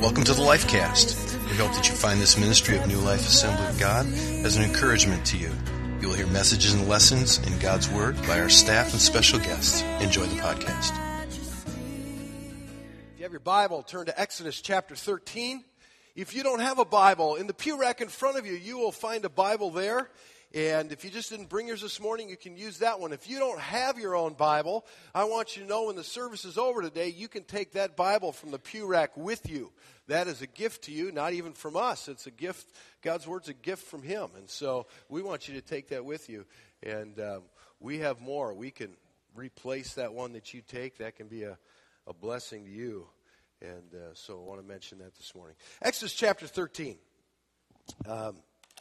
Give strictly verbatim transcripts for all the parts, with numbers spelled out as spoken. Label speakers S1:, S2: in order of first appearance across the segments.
S1: Welcome to the LifeCast. We hope that you find this ministry of New Life Assembly of God as an encouragement to you. You will hear messages and lessons in God's Word by our staff and special guests. Enjoy the podcast.
S2: If you have your Bible, turn to Exodus chapter thirteen. If you don't have a Bible, in the pew rack in front of you, you will find a Bible there. And if you just didn't bring yours this morning, you can use that one. If you don't have your own Bible, I want you to know when the service is over today, you can take that Bible from the pew rack with you. That is a gift to you, not even from us. It's a gift. God's Word's a gift from Him. And so we want you to take that with you. And um, we have more. We can replace that one that you take. That can be a, a blessing to you. And uh, so I want to mention that this morning. Exodus chapter thirteen. Um,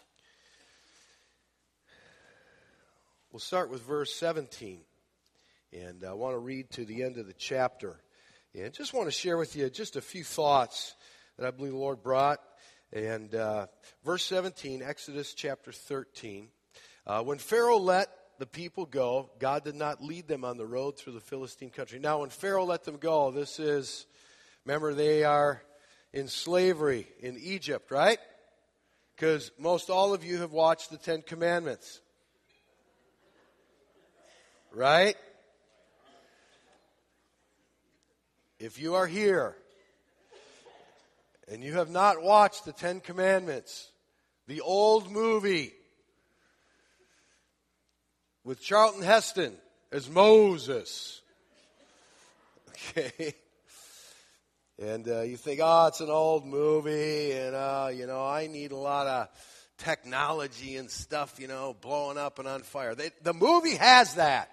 S2: we'll start with verse seventeen. And I want to read to the end of the chapter. And just want to share with you just a few thoughts that I believe the Lord brought. And uh, verse seventeen, Exodus chapter thirteen. Uh, when Pharaoh let the people go, God did not lead them on the road through the Philistine country. Now, when Pharaoh let them go, this is... Remember, they are in slavery in Egypt, right? Because most all of you have watched the Ten Commandments. Right? If you are here and you have not watched the Ten Commandments, the old movie with Charlton Heston as Moses, okay? And uh, you think, oh, it's an old movie, and, uh, you know, I need a lot of technology and stuff, you know, blowing up and on fire. They, the movie has that.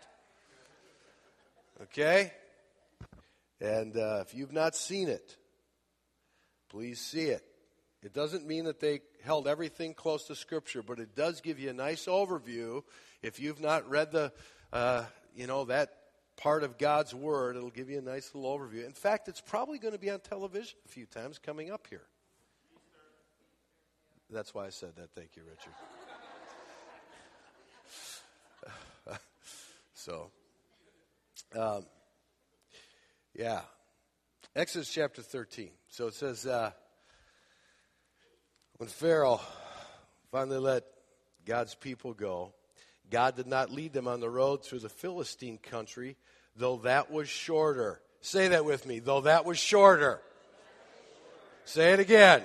S2: Okay? And uh, if you've not seen it, please see it. It doesn't mean that they held everything close to Scripture, but it does give you a nice overview. If you've not read the, uh, you know, that part of God's Word, it'll give you a nice little overview. In fact, it's probably going to be on television a few times coming up here. That's why I said that. Thank you, Richard. so, um, yeah. Exodus chapter thirteen. So it says, uh, when Pharaoh finally let God's people go, God did not lead them on the road through the Philistine country, though that was shorter. Say that with me, though that was shorter. Say it again.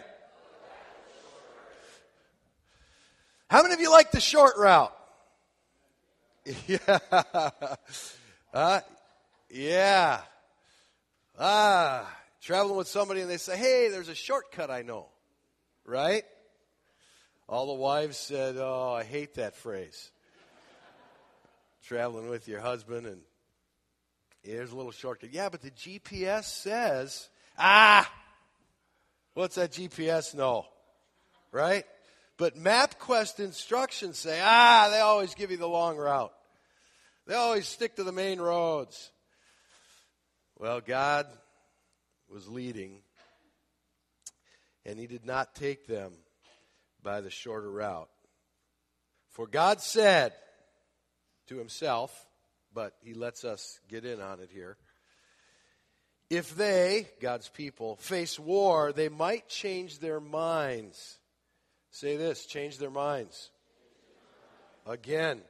S2: How many of you like the short route? Yeah. Uh, yeah. Ah, traveling with somebody and they say, hey, there's a shortcut I know. Right? All the wives said, oh, I hate that phrase. Traveling with your husband and here's a little shortcut. Yeah, but the G P S says, ah, what's that G P S know? Right? But MapQuest instructions say, ah, they always give you the long route. They always stick to the main roads. Well, God was leading, and He did not take them by the shorter route. For God said to Himself, but He lets us get in on it here, if they, God's people, face war, they might change their minds. Say this, change their minds. Again.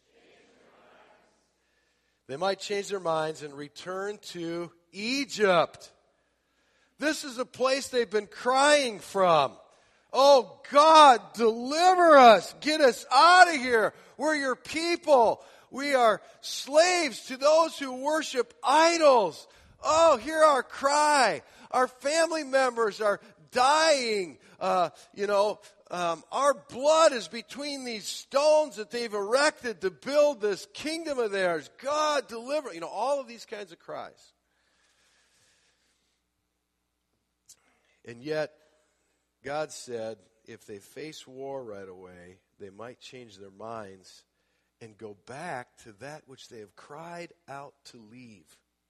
S2: They might change their minds and return to Egypt. This is a place they've been crying from. Oh, God, deliver us. Get us out of here. We're your people. We are slaves to those who worship idols. Oh, hear our cry. Our family members are dying. Uh, you know, um, our blood is between these stones that they've erected to build this kingdom of theirs. God, deliver. You know, all of these kinds of cries. And yet, God said, if they face war right away, they might change their minds and go back to that which they have cried out to leave.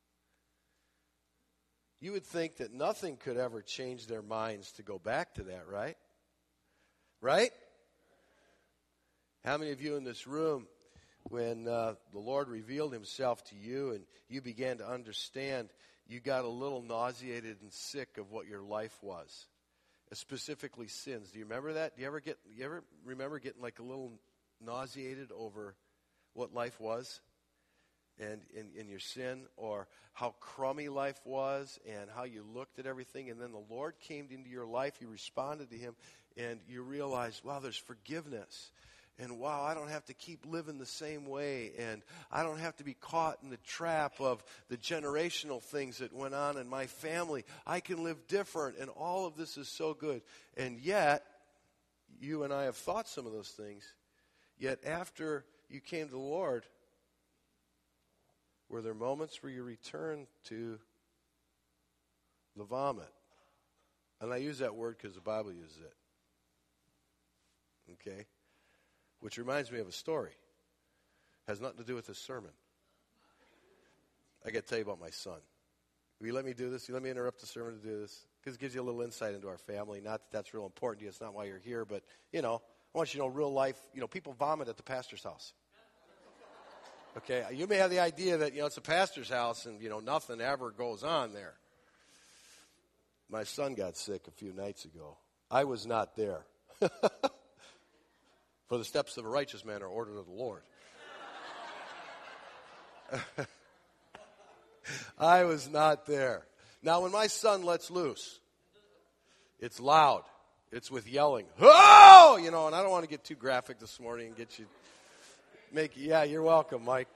S2: You would think that nothing could ever change their minds to go back to that, right? Right? How many of you in this room, when uh, the Lord revealed Himself to you and you began to understand you got a little nauseated and sick of what your life was, specifically sins. Do you remember that? Do you ever get? You ever remember getting like a little nauseated over what life was, and in, in your sin, or how crummy life was, and how you looked at everything, and then the Lord came into your life. You responded to Him, and you realized, wow, there's forgiveness. And wow, I don't have to keep living the same way. And I don't have to be caught in the trap of the generational things that went on in my family. I can live different. And all of this is so good. And yet, you and I have thought some of those things. Yet after you came to the Lord, were there moments where you returned to the vomit? And I use that word because the Bible uses it. Okay? Which reminds me of a story. Has nothing to do with this sermon. I got to tell you about my son. Will you let me do this? Will you let me interrupt the sermon to do this? Because it gives you a little insight into our family. Not that that's real important to you. It's not why you're here. But, you know, I want you to know real life. You know, people vomit at the pastor's house. Okay? You may have the idea that, you know, it's a pastor's house and, you know, nothing ever goes on there. My son got sick a few nights ago. I was not there. For the steps of a righteous man are ordered of the Lord. I was not there. Now, when my son lets loose, it's loud. It's with yelling. Oh! You know, and I don't want to get too graphic this morning and get you, make, yeah, you're welcome, Mike.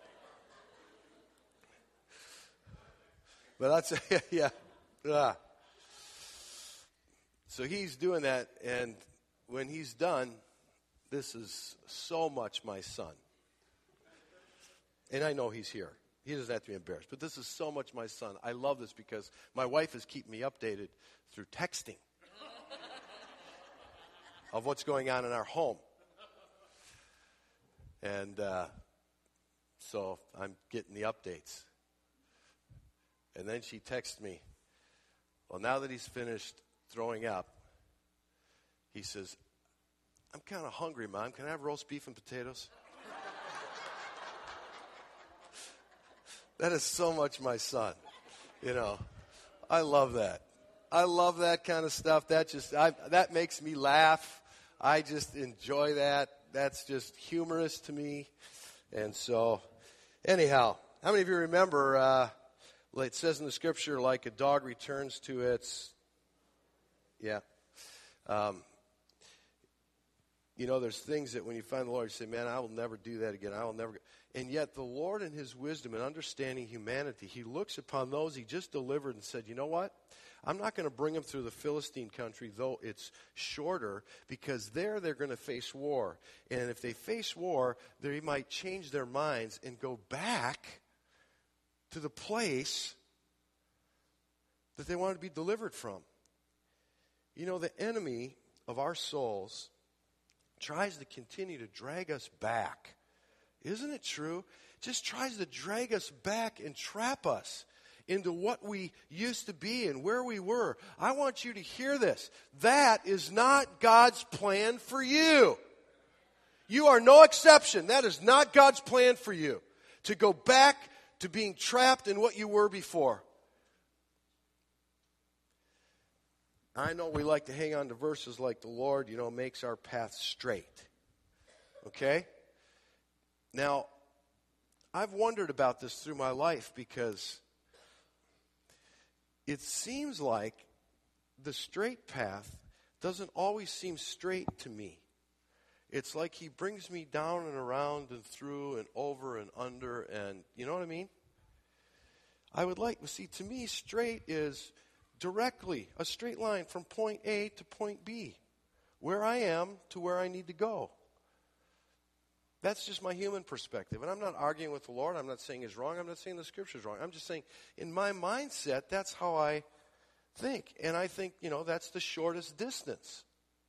S2: But that's, yeah. yeah. So he's doing that, and when he's done, this is so much my son. And I know he's here. He doesn't have to be embarrassed. But this is so much my son. I love this because my wife is keeping me updated through texting of what's going on in our home. And uh, so I'm getting the updates. And then she texts me, well, now that he's finished throwing up, he says, I'm kind of hungry, Mom. Can I have roast beef and potatoes? That is so much my son. You know, I love that. I love that kind of stuff. That just I, that makes me laugh. I just enjoy that. That's just humorous to me. And so, anyhow, how many of you remember, uh, it says in the scripture, like a dog returns to its, yeah. Um, You know, there's things that when you find the Lord, you say, man, I will never do that again. I will never. And yet the Lord in His wisdom and understanding humanity, He looks upon those He just delivered and said, you know what? I'm not going to bring them through the Philistine country, though it's shorter, because there they're going to face war. And if they face war, they might change their minds and go back to the place that they wanted to be delivered from. You know, the enemy of our souls tries to continue to drag us back. Isn't it true? Just tries to drag us back and trap us into what we used to be and where we were. I want you to hear this. That is not God's plan for you. You are no exception. That is not God's plan for you. To go back to being trapped in what you were before. I know we like to hang on to verses like the Lord, you know, makes our path straight. Okay? Now, I've wondered about this through my life because it seems like the straight path doesn't always seem straight to me. It's like He brings me down and around and through and over and under and, you know what I mean? I would like, see, to me, straight is directly, a straight line from point A to point B, where I am to where I need to go. That's just my human perspective. And I'm not arguing with the Lord. I'm not saying He's wrong. I'm not saying the Scripture's wrong. I'm just saying, in my mindset, that's how I think. And I think, you know, that's the shortest distance.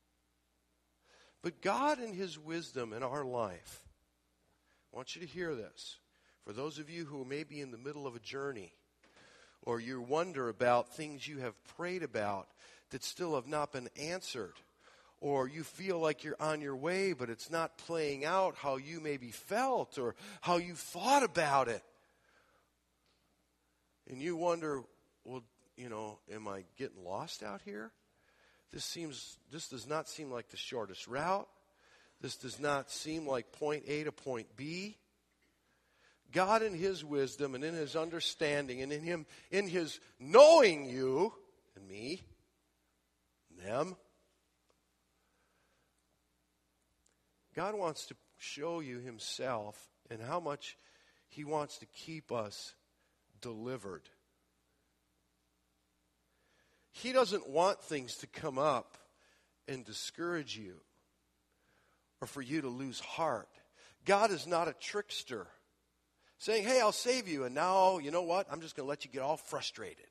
S2: But God in His wisdom in our life, I want you to hear this. For those of you who may be in the middle of a journey, or you wonder about things you have prayed about that still have not been answered, or you feel like you're on your way, but it's not playing out how you maybe felt or how you thought about it. And you wonder, well, you know, am I getting lost out here? This seems, this does not seem like the shortest route. This does not seem like point A to point B. God in his wisdom and in his understanding and in him, in his knowing you and me, and them, God wants to show you himself and how much he wants to keep us delivered. He doesn't want things to come up and discourage you or for you to lose heart. God is not a trickster saying, hey, I'll save you, and now, you know what? I'm just going to let you get all frustrated.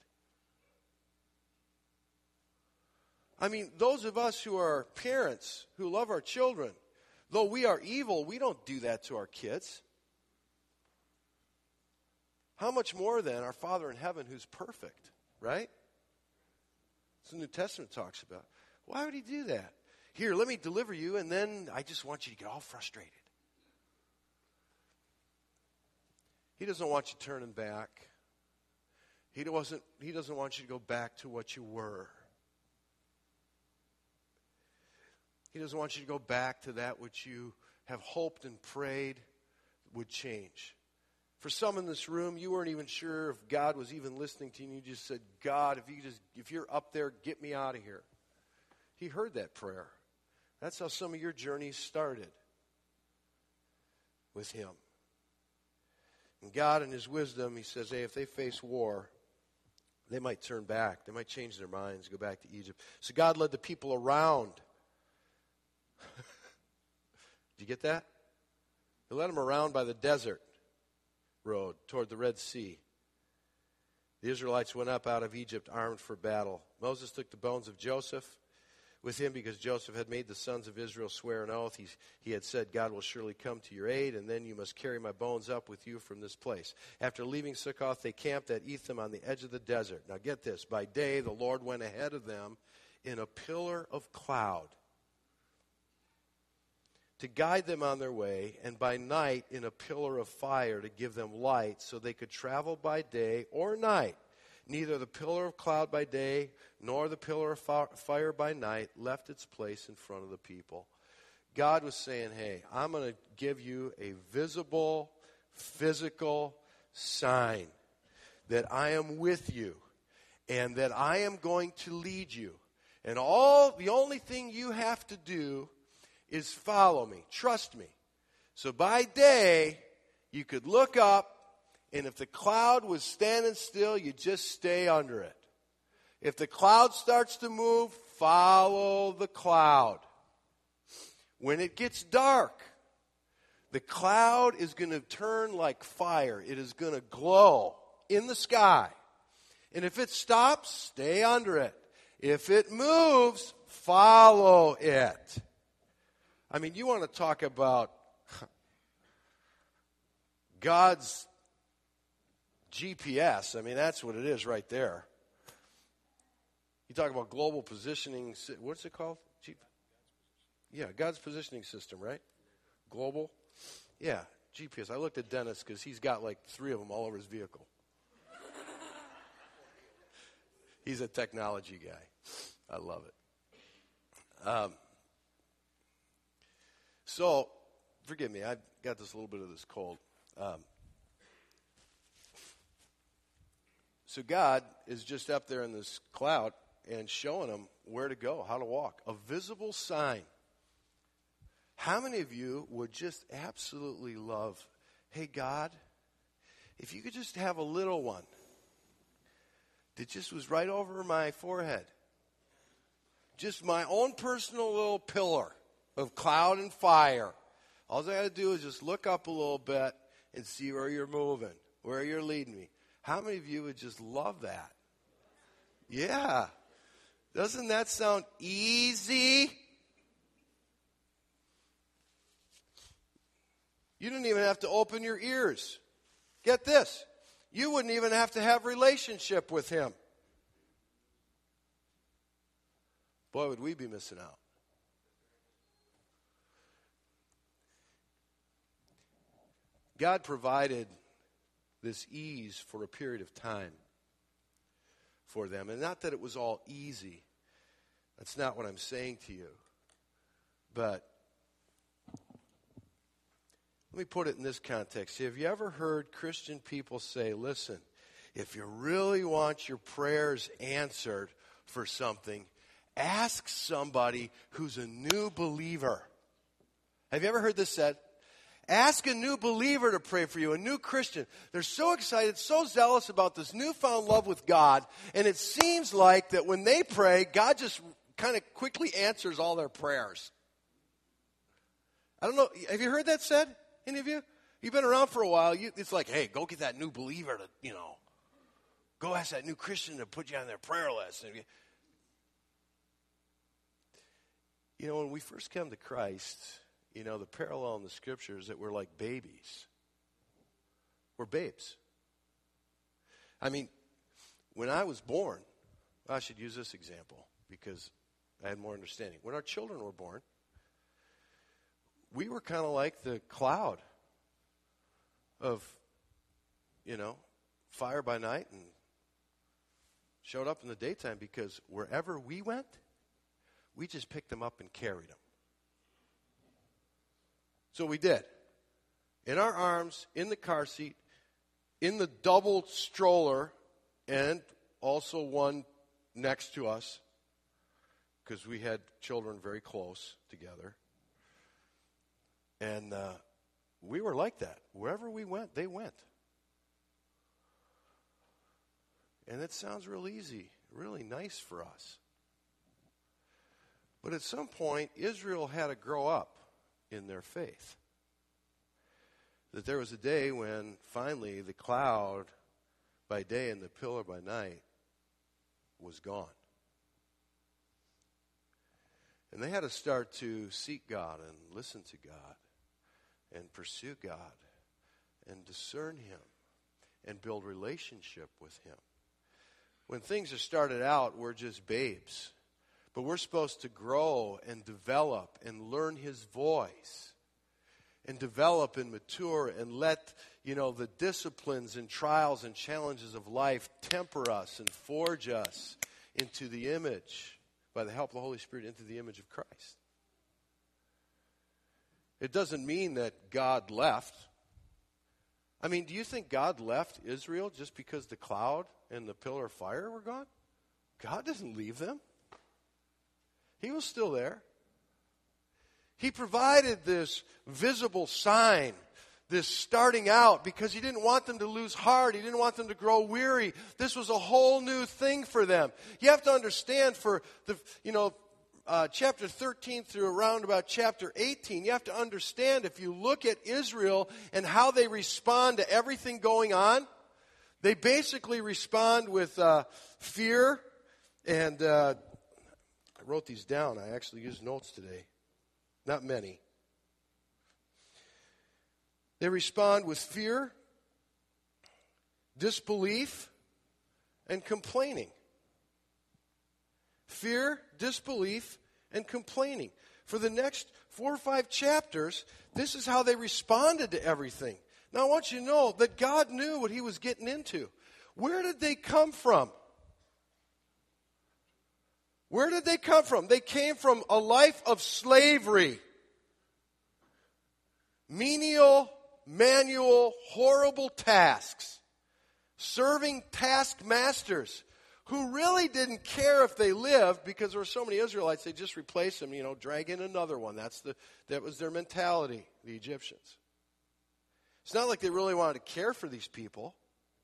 S2: I mean, those of us who are parents, who love our children, though we are evil, we don't do that to our kids. How much more then our Father in heaven who's perfect, right? That's what the New Testament talks about. Why would he do that? Here, let me deliver you, and then I just want you to get all frustrated. He doesn't want you turning back. He doesn't, he doesn't want you to go back to what you were. He doesn't want you to go back to that which you have hoped and prayed would change. For some in this room, you weren't even sure if God was even listening to you. You just said, God, if you just, if you're up there, get me out of here. He heard that prayer. That's how some of your journeys started, with him. And God in his wisdom, he says, hey, if they face war, they might turn back. They might change their minds, go back to Egypt. So God led the people around. Did you get that? He led them around by the desert road toward the Red Sea. The Israelites went up out of Egypt armed for battle. Moses took the bones of Joseph with him because Joseph had made the sons of Israel swear an oath. He, he had said, God will surely come to your aid, and then you must carry my bones up with you from this place. After leaving Succoth, they camped at Etham on the edge of the desert. Now get this. By day, the Lord went ahead of them in a pillar of cloud to guide them on their way, and by night in a pillar of fire to give them light so they could travel by day or night. Neither the pillar of cloud by day nor the pillar of fire by night left its place in front of the people. God was saying, hey, I'm going to give you a visible, physical sign that I am with you and that I am going to lead you. And all the only thing you have to do is follow me, trust me. So by day, you could look up, and if the cloud was standing still, you just stay under it. If the cloud starts to move, follow the cloud. When it gets dark, the cloud is going to turn like fire. It is going to glow in the sky. And if it stops, stay under it. If it moves, follow it. I mean, you want to talk about God's G P S. I mean, that's what it is right there. You talk about global positioning. What's it called? G- yeah, God's positioning system, right? Global. Yeah, G P S. I looked at Dennis because he's got like three of them all over his vehicle. He's a technology guy. I love it. Um, so, forgive me. I've got this a little bit of this cold. Um, so God is just up there in this cloud and showing them where to go, how to walk. A visible sign. How many of you would just absolutely love, hey, God, if you could just have a little one that just was right over my forehead. Just my own personal little pillar of cloud and fire. All I got to do is just look up a little bit and see where you're moving, where you're leading me. How many of you would just love that? Yeah. Doesn't that sound easy? You didn't even have to open your ears. Get this. You wouldn't even have to have relationship with him. Boy, would we be missing out. God provided this ease for a period of time. for them. And not that it was all easy. That's not what I'm saying to you. But let me put it in this context. Have you ever heard Christian people say, listen, if you really want your prayers answered for something, ask somebody who's a new believer. Have you ever heard this said? Ask a new believer to pray for you, a new Christian. They're so excited, so zealous about this newfound love with God, and it seems like that when they pray, God just kind of quickly answers all their prayers. I don't know, have you heard that said, any of you? You've been around for a while. You, it's like, hey, go get that new believer to, you know, go ask that new Christian to put you on their prayer list. You, you know, when we first come to Christ, you know, the parallel in the scriptures that we're like babies. We're babes. I mean, when I was born, I should use this example because I had more understanding. When our children were born, we were kind of like the cloud of, you know, fire by night and showed up in the daytime because wherever we went, we just picked them up and carried them. So we did. In our arms, in the car seat, in the double stroller, and also one next to us, because we had children very close together. And uh, we were like that. Wherever we went, they went. And it sounds real easy, really nice for us. But at some point, Israel had to grow up in their faith. That there was a day when finally the cloud by day and the pillar by night was gone. And they had to start to seek God and listen to God and pursue God and discern Him and build relationship with Him. When things are started out, we're just babes. But we're supposed to grow and develop and learn His voice and develop and mature and let, you know, the disciplines and trials and challenges of life temper us and forge us into the image, by the help of the Holy Spirit, into the image of Christ. It doesn't mean that God left. I mean, do you think God left Israel just because the cloud and the pillar of fire were gone? God doesn't leave them. He was still there. He provided this visible sign, this starting out, because He didn't want them to lose heart. He didn't want them to grow weary. This was a whole new thing for them. You have to understand, for the, you know, uh, chapter thirteen through around about chapter eighteen, you have to understand, if you look at Israel and how they respond to everything going on, they basically respond with uh, fear and uh, I wrote these down. I actually used notes today. Not many. They respond with fear, disbelief, and complaining. Fear, disbelief, and complaining. For the next four or five chapters, this is how they responded to everything. Now I want you to know that God knew what He was getting into. Where did they come from? Where did they come from? They came from a life of slavery. Menial, manual, horrible tasks. Serving taskmasters who really didn't care if they lived, because there were so many Israelites, they just replaced them, you know, drag in another one. That's the that was their mentality, the Egyptians. It's not like they really wanted to care for these people.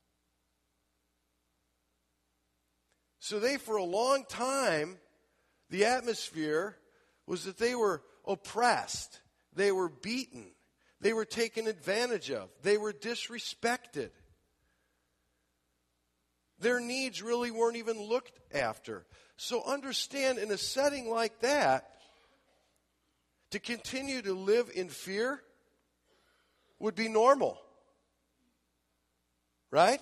S2: So they, for a long time, the atmosphere was that they were oppressed. They were beaten. They were taken advantage of. They were disrespected. Their needs really weren't even looked after. So understand, in a setting like that, to continue to live in fear would be normal. Right?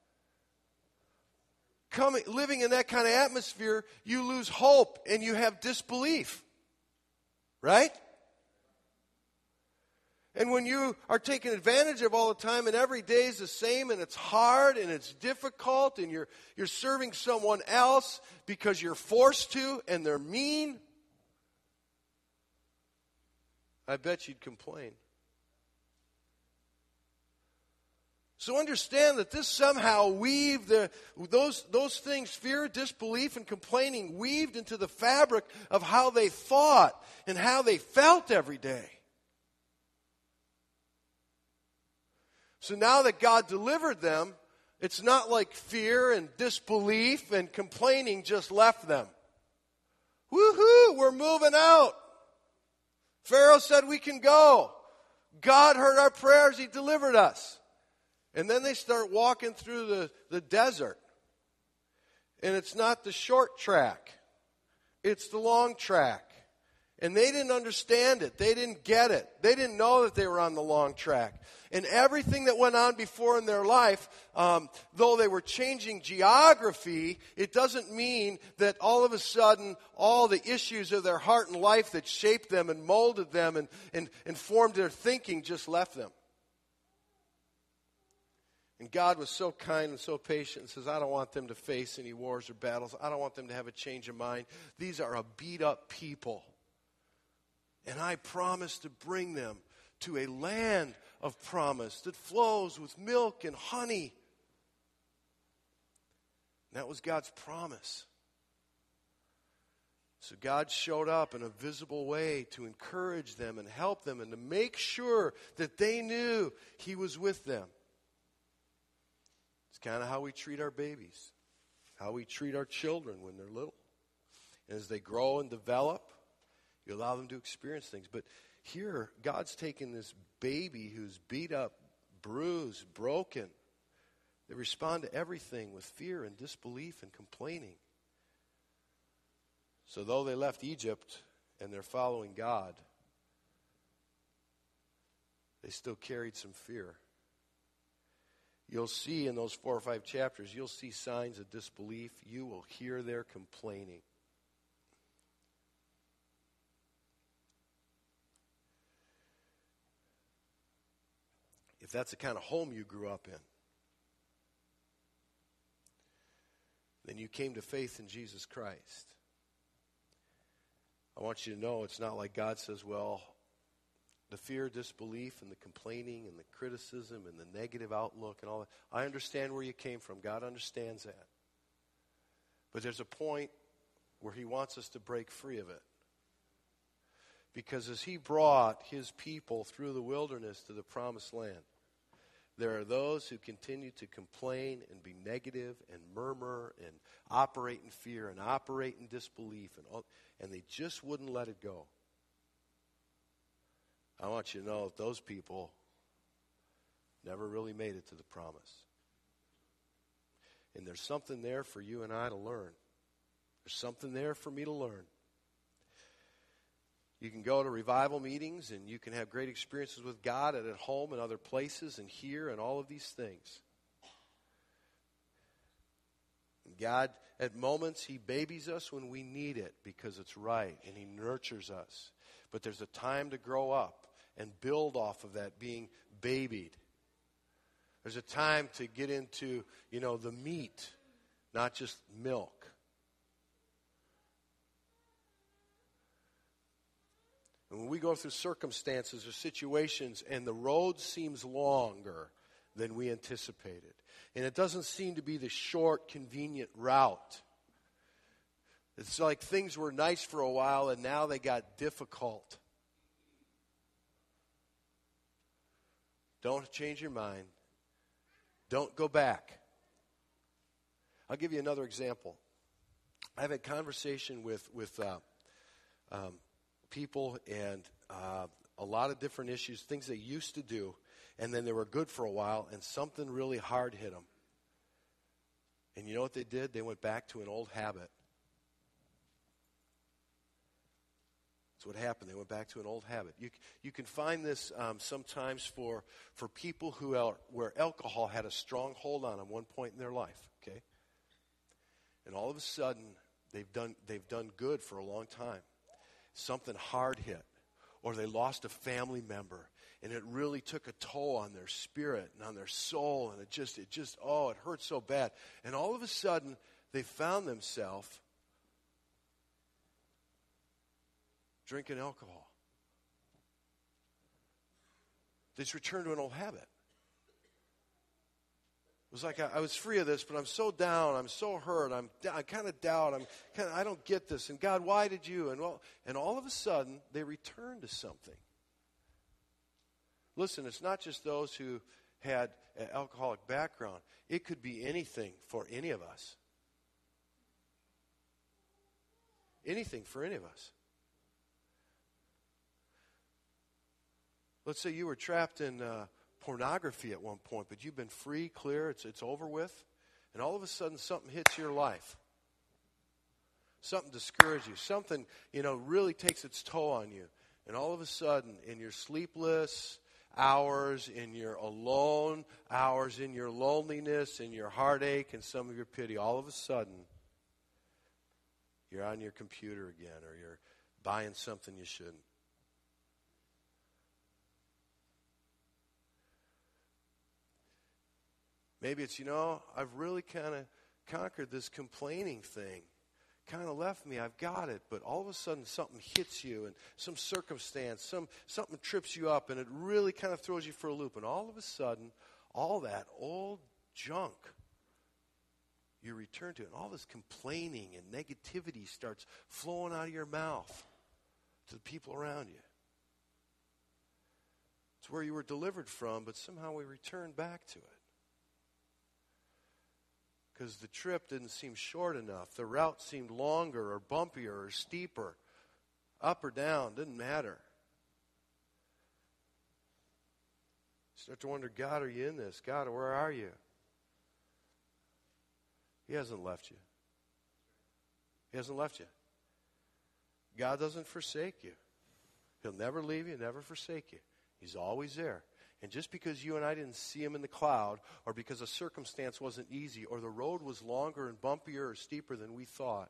S2: Coming, living in that kind of atmosphere, you lose hope and you have disbelief. Right? And when you are taken advantage of all the time and every day is the same and it's hard and it's difficult and you're, you're serving someone else because you're forced to and they're mean, I bet you'd complain. So understand that this somehow weaved, the, those, those things, fear, disbelief, and complaining, weaved into the fabric of how they thought and how they felt every day. So now that God delivered them, it's not like fear and disbelief and complaining just left them. Woohoo, we're moving out. Pharaoh said we can go. God heard our prayers, He delivered us. And then they start walking through the, the desert. And it's not the short track. It's the long track. And they didn't understand it. They didn't get it. They didn't know that they were on the long track. And everything that went on before in their life, um, though they were changing geography, it doesn't mean that all of a sudden all the issues of their heart and life that shaped them and molded them and, and, and formed their thinking just left them. And God was so kind and so patient and says, I don't want them to face any wars or battles. I don't want them to have a change of mind. These are a beat up people. And I promise to bring them to a land of promise that flows with milk and honey. And that was God's promise. So God showed up in a visible way to encourage them and help them and to make sure that they knew He was with them. It's kind of how we treat our babies, how we treat our children when they're little. And as they grow and develop, you allow them to experience things. But here, God's taken this baby who's beat up, bruised, broken. They respond to everything with fear and disbelief and complaining. So though they left Egypt and they're following God, they still carried some fear. You'll see in those four or five chapters, you'll see signs of disbelief. You will hear their complaining. If that's the kind of home you grew up in, then you came to faith in Jesus Christ. I want you to know it's not like God says, well, the fear, disbelief, and the complaining, and the criticism, and the negative outlook, and all that. I understand where you came from. God understands that. But there's a point where He wants us to break free of it. Because as He brought His people through the wilderness to the promised land, there are those who continue to complain and be negative and murmur and operate in fear and operate in disbelief, and all, and they just wouldn't let it go. I want you to know that those people never really made it to the promise. And there's something there for you and I to learn. There's something there for me to learn. You can go to revival meetings and you can have great experiences with God and at home and other places and here and all of these things. And God, at moments, He babies us when we need it because it's right, and He nurtures us. But there's a time to grow up and build off of that being babied. There's a time to get into, you know, the meat, not just milk. And when we go through circumstances or situations and the road seems longer than we anticipated, and it doesn't seem to be the short, convenient route, it's like things were nice for a while and now they got difficult. Don't change your mind. Don't go back. I'll give you another example. I've had conversation with with uh, um, people and uh, a lot of different issues, things they used to do, and then they were good for a while, and something really hard hit them. And you know what they did? They went back to an old habit. That's what happened. They went back to an old habit. You you can find this um, sometimes for for people who are where alcohol had a strong hold on them one point in their life. Okay, and all of a sudden they've done they've done good for a long time. Something hard hit, or they lost a family member, and it really took a toll on their spirit and on their soul, and it just, it just, oh, it hurt so bad. And all of a sudden, they found themselves drinking alcohol. They just returned to an old habit. It was like I, I was free of this, but I'm so down. I'm so hurt. I'm I kind of doubt. I'm kind of I don't get this. And God, why did you? And well, and all of a sudden they returned to something. Listen, it's not just those who had an alcoholic background. It could be anything for any of us. Anything for any of us. Let's say you were trapped in uh, pornography at one point, but you've been free, clear, it's it's over with, and all of a sudden something hits your life. Something discourages you. Something, you know, really takes its toll on you. And all of a sudden, in your sleepless hours, in your alone hours, in your loneliness, in your heartache, and some of your pity, all of a sudden, you're on your computer again, or you're buying something you shouldn't. Maybe it's, you know, I've really kind of conquered this complaining thing. Kind of left me. I've got it. But all of a sudden something hits you, and some circumstance, some something trips you up, and it really kind of throws you for a loop. And all of a sudden, all that old junk you return to, and all this complaining and negativity starts flowing out of your mouth to the people around you. It's where you were delivered from, but somehow we return back to it. Because the trip didn't seem short enough. The route seemed longer or bumpier or steeper. Up or down, didn't matter. Start to wonder, God, are you in this? God, where are you? He hasn't left you. He hasn't left you. God doesn't forsake you. He'll never leave you, never forsake you. He's always there. And just because you and I didn't see him in the cloud, or because a circumstance wasn't easy, or the road was longer and bumpier or steeper than we thought,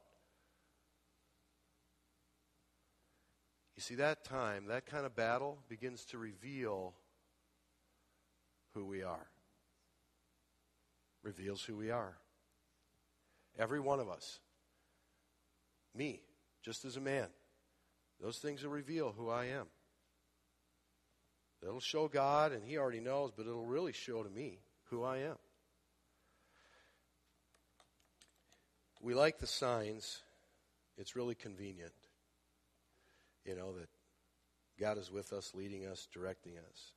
S2: you see, that time, that kind of battle begins to reveal who we are. Reveals who we are. Every one of us. Me, just as a man. Those things will reveal who I am. It'll show God, and he already knows, but it'll really show to me who I am. We like the signs. It's really convenient, you know, that God is with us, leading us, directing us.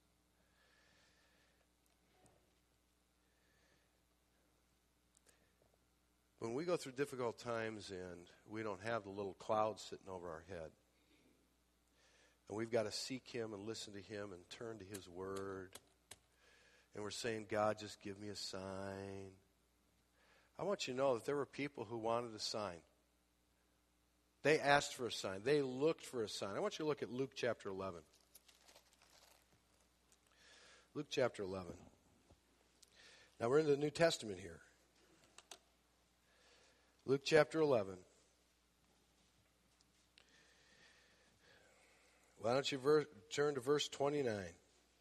S2: When we go through difficult times and we don't have the little cloud sitting over our head, and we've got to seek him and listen to him and turn to his word. And we're saying, God, just give me a sign. I want you to know that there were people who wanted a sign. They asked for a sign. They looked for a sign. I want you to look at Luke chapter eleven. Luke chapter eleven. Now we're in the New Testament here. Luke chapter eleven. Why don't you ver- turn to verse twenty-nine?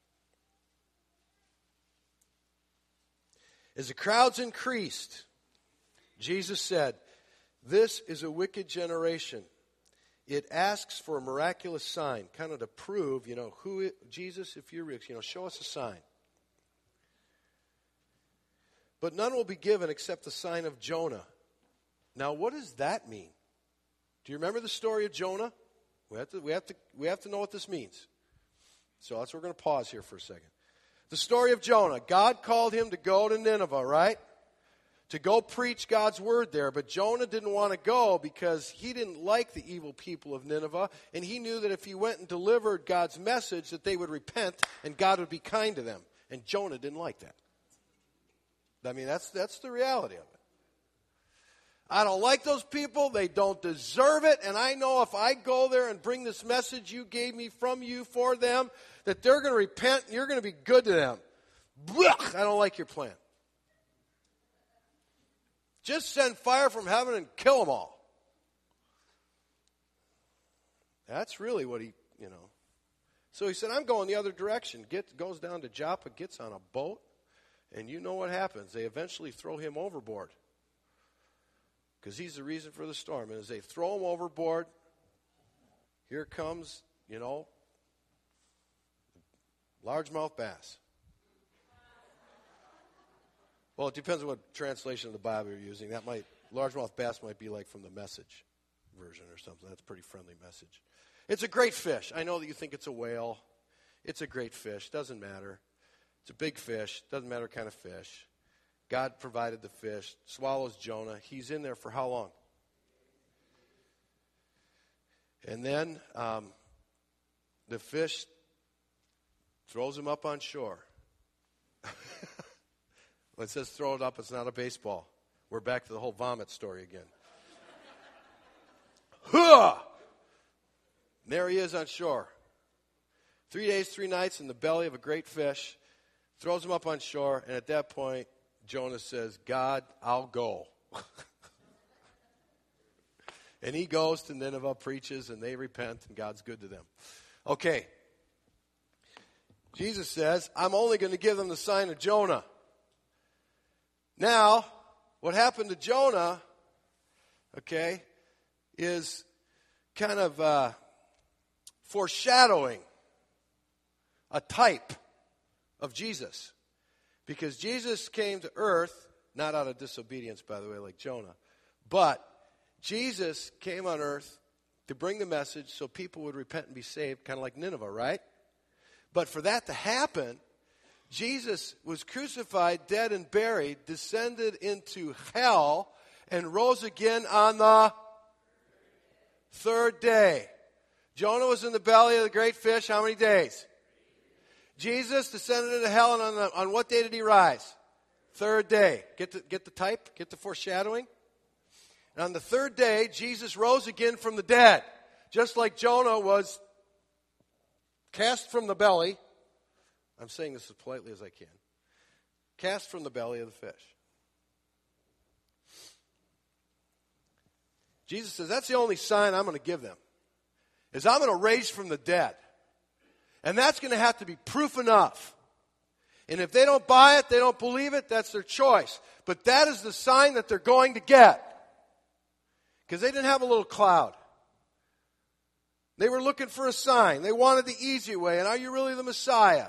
S2: As the crowds increased, Jesus said, "This is a wicked generation. It asks for a miraculous sign," kind of to prove, you know, who it, Jesus, if you're, you know, show us a sign. "But none will be given except the sign of Jonah." Now, what does that mean? Do you remember the story of Jonah? We have to, we have to, we have to know what this means. So that's where we're going to pause here for a second. The story of Jonah. God called him to go to Nineveh, right? To go preach God's word there. But Jonah didn't want to go because he didn't like the evil people of Nineveh. And he knew that if he went and delivered God's message, that they would repent and God would be kind to them. And Jonah didn't like that. I mean, that's that's the reality of it. I don't like those people. They don't deserve it. And I know if I go there and bring this message you gave me from you for them, that they're going to repent and you're going to be good to them. Blech, I don't like your plan. Just send fire from heaven and kill them all. That's really what he, you know, So he said, I'm going the other direction. Get, goes down to Joppa, gets on a boat, and you know what happens. They eventually throw him overboard because he's the reason for the storm. And as they throw him overboard, here comes, you know, largemouth bass. Well, it depends on what translation of the Bible you're using. That might, largemouth bass might be like from the Message version or something. That's a pretty friendly message. It's a great fish. I know that you think it's a whale. It's a great fish. Doesn't matter. It's a big fish. Doesn't matter what kind of fish. God provided the fish. Swallows Jonah. He's in there for how long? And then um, the fish throws him up on shore. When it says throw it up, it's not a baseball. We're back to the whole vomit story again. Huh! There he is on shore. Three days, three nights in the belly of a great fish. Throws him up on shore, and at that point, Jonah says, God, I'll go. And he goes to Nineveh, preaches, and they repent, and God's good to them. Okay. Jesus says, I'm only going to give them the sign of Jonah. Now, what happened to Jonah, okay, is kind of uh, foreshadowing a type of Jesus. Because Jesus came to earth, not out of disobedience, by the way, like Jonah, but Jesus came on earth to bring the message so people would repent and be saved, kind of like Nineveh, right? But for that to happen, Jesus was crucified, dead, and buried, descended into hell, and rose again on the third day. Jonah was in the belly of the great fish how many days? Jesus descended into hell, and on, the, on what day did he rise? Third day. Get the, get the type? Get the foreshadowing? And on the third day, Jesus rose again from the dead. Just like Jonah was cast from the belly. I'm saying this as politely as I can. Cast from the belly of the fish. Jesus says, that's the only sign I'm going to give them. Is I'm going to raise from the dead. And that's going to have to be proof enough. And if they don't buy it, they don't believe it, that's their choice. But that is the sign that they're going to get. Because they didn't have a little cloud. They were looking for a sign. They wanted the easy way. And are you really the Messiah?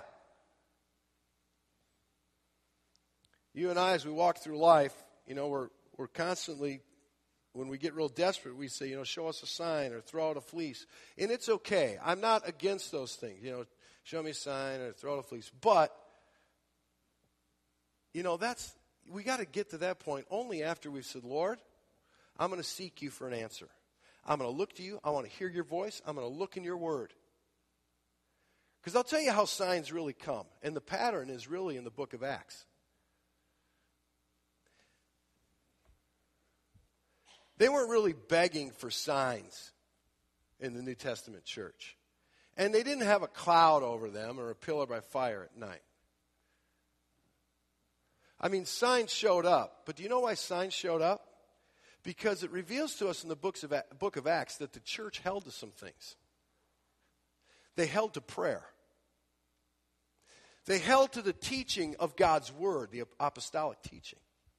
S2: You and I, as we walk through life, you know, we're we're constantly, when we get real desperate, we say, you know, show us a sign or throw out a fleece. And it's okay. I'm not against those things. You know, show me a sign or throw out a fleece. But, you know, that's, we got to get to that point only after we've said, Lord, I'm going to seek you for an answer. I'm going to look to you. I want to hear your voice. I'm going to look in your word. Because I'll tell you how signs really come. And the pattern is really in the book of Acts. They weren't really begging for signs in the New Testament church. And they didn't have a cloud over them or a pillar by fire at night. I mean, signs showed up. But do you know why signs showed up? Because it reveals to us in the books of, book of Acts that the church held to some things. They held to prayer. They held to the teaching of God's word, the apostolic teaching.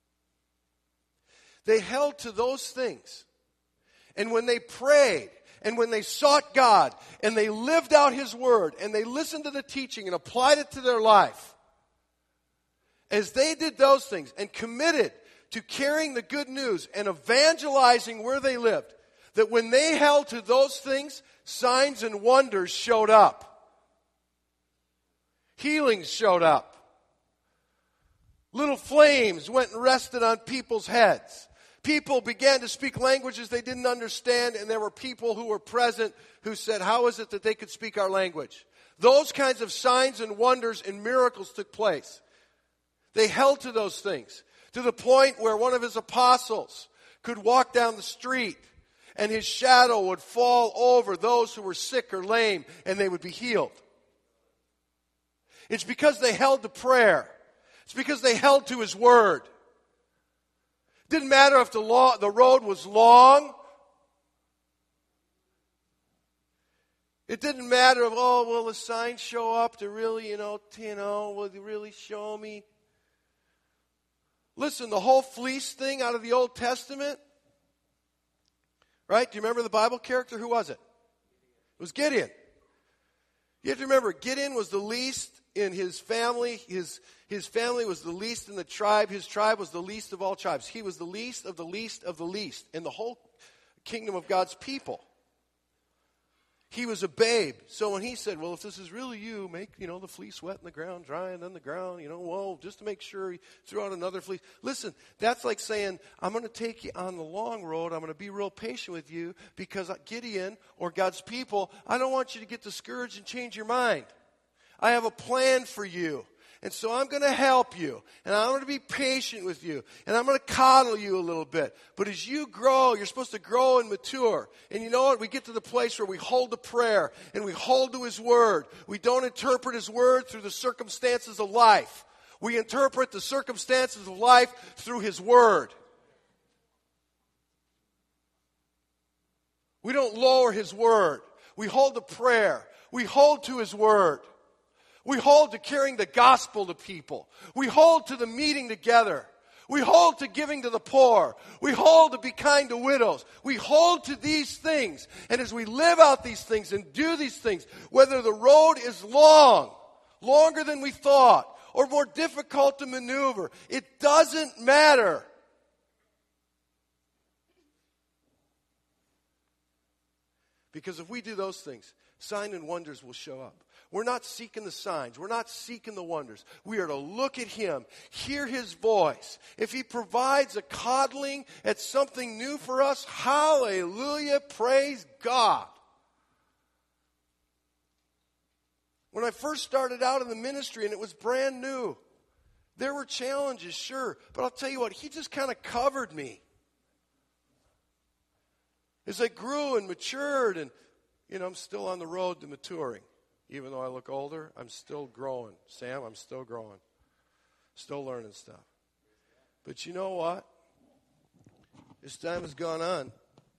S2: They held to those things. And when they prayed, and when they sought God, and they lived out his word, and they listened to the teaching and applied it to their life, as they did those things and committed to carrying the good news and evangelizing where they lived, that when they held to those things, signs and wonders showed up. Healings showed up. Little flames went and rested on people's heads. People began to speak languages they didn't understand, and there were people who were present who said, how is it that they could speak our language? Those kinds of signs and wonders and miracles took place. They held to those things to the point where one of his apostles could walk down the street and his shadow would fall over those who were sick or lame and they would be healed. It's because they held to prayer. It's because they held to his word. Didn't matter if the law, the road was long. It didn't matter of, oh, will the signs show up to really, you know, t- you know, will they really show me? Listen, the whole fleece thing out of the Old Testament, right? Do you remember the Bible character? Who was it? It was Gideon. You have to remember, Gideon was the least in his family. His, his family was the least in the tribe. His tribe was the least of all tribes. He was the least of the least of the least in the whole kingdom of God's people. He was a babe. So when he said, well, if this is really you, make, you know, the fleece wet in the ground, dry and then the ground, you know, well, just to make sure, he threw out another fleece. Listen, that's like saying, I'm going to take you on the long road. I'm going to be real patient with you because Gideon or God's people, I don't want you to get discouraged and change your mind. I have a plan for you. And so I'm going to help you, and I'm going to be patient with you, and I'm going to coddle you a little bit. But as you grow, you're supposed to grow and mature. And you know what? We get to the place where we hold to prayer, and we hold to His Word. We don't interpret His Word through the circumstances of life. We interpret the circumstances of life through His Word. We don't lower His Word. We hold to prayer. We hold to His Word. We hold to carrying the gospel to people. We hold to the meeting together. We hold to giving to the poor. We hold to be kind to widows. We hold to these things. And as we live out these things and do these things, whether the road is long, longer than we thought, or more difficult to maneuver, it doesn't matter. Because if we do those things, signs and wonders will show up. We're not seeking the signs. We're not seeking the wonders. We are to look at Him, hear His voice. If He provides a coddling at something new for us, hallelujah, praise God. When I first started out in the ministry and it was brand new, there were challenges, sure. But I'll tell you what, He just kind of covered me. As I grew and matured, and, you know, I'm still on the road to maturing. Even though I look older, I'm still growing. Sam, I'm still growing. Still learning stuff. But you know what? As time has gone on,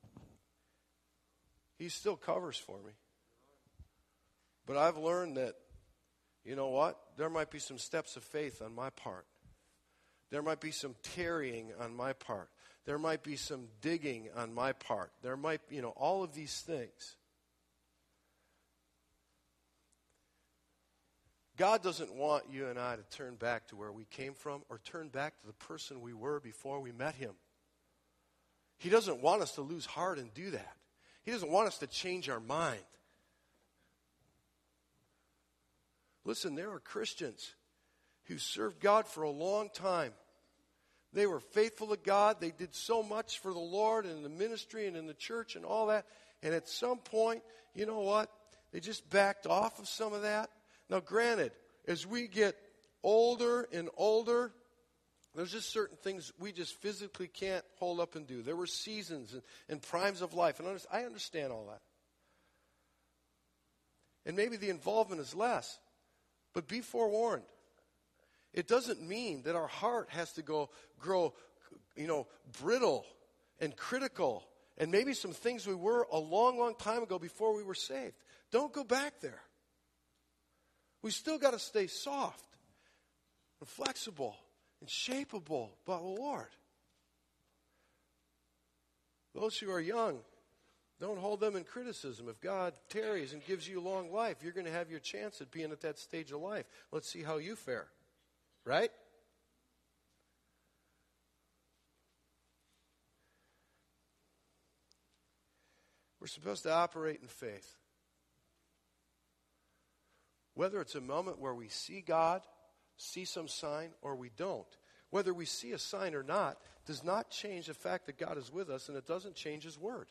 S2: He still covers for me. But I've learned that, you know what? There might be some steps of faith on my part. There might be some tarrying on my part. There might be some digging on my part. There might, you know, all of these things. God doesn't want you and I to turn back to where we came from or turn back to the person we were before we met Him. He doesn't want us to lose heart and do that. He doesn't want us to change our mind. Listen, there are Christians who served God for a long time. They were faithful to God. They did so much for the Lord and in the ministry and in the church and all that. And at some point, you know what? They just backed off of some of that. Now, granted, as we get older and older, there's just certain things we just physically can't hold up and do. There were seasons and, and primes of life, and I understand all that. And maybe the involvement is less, but be forewarned. It doesn't mean that our heart has to go grow, you know, brittle and critical, and maybe some things we were a long, long time ago before we were saved. Don't go back there. We still got to stay soft and flexible and shapeable by the Lord. Those who are young, don't hold them in criticism. If God tarries and gives you long life, you're going to have your chance at being at that stage of life. Let's see how you fare. Right? We're supposed to operate in faith. Whether it's a moment where we see God, see some sign, or we don't, whether we see a sign or not, does not change the fact that God is with us, and it doesn't change His Word.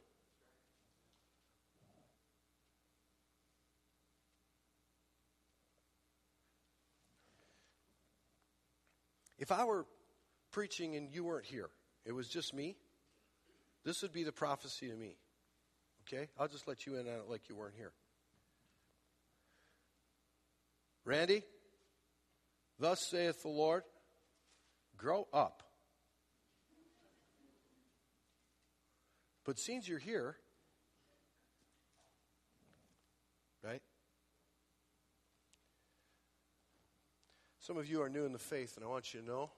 S2: If I were preaching and you weren't here, it was just me, this would be the prophecy to me. Okay? I'll just let you in on it like you weren't here. Randy, thus saith the Lord, grow up. But since you're here, Some of you are new in the faith, and I want you to know,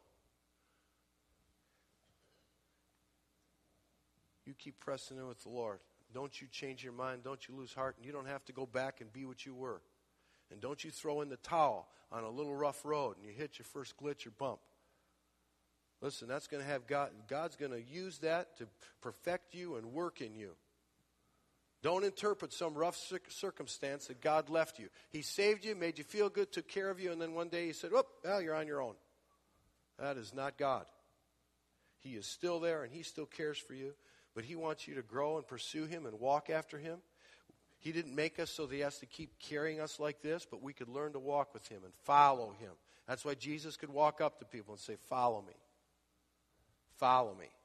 S2: you keep pressing in with the Lord. Don't you change your mind. Don't you lose heart. And you don't have to go back and be what you were. And don't you throw in the towel on a little rough road and you hit your first glitch or bump. Listen, that's going to have God. God's going to use that to perfect you and work in you. Don't interpret some rough circumstance that God left you. He saved you, made you feel good, took care of you, and then one day he said, "Whoop, well, you're on your own." That is not God. He is still there and he still cares for you. But he wants you to grow and pursue him and walk after him. He didn't make us so that he has to keep carrying us like this, but we could learn to walk with him and follow him. That's why Jesus could walk up to people and say, "Follow me. Follow me.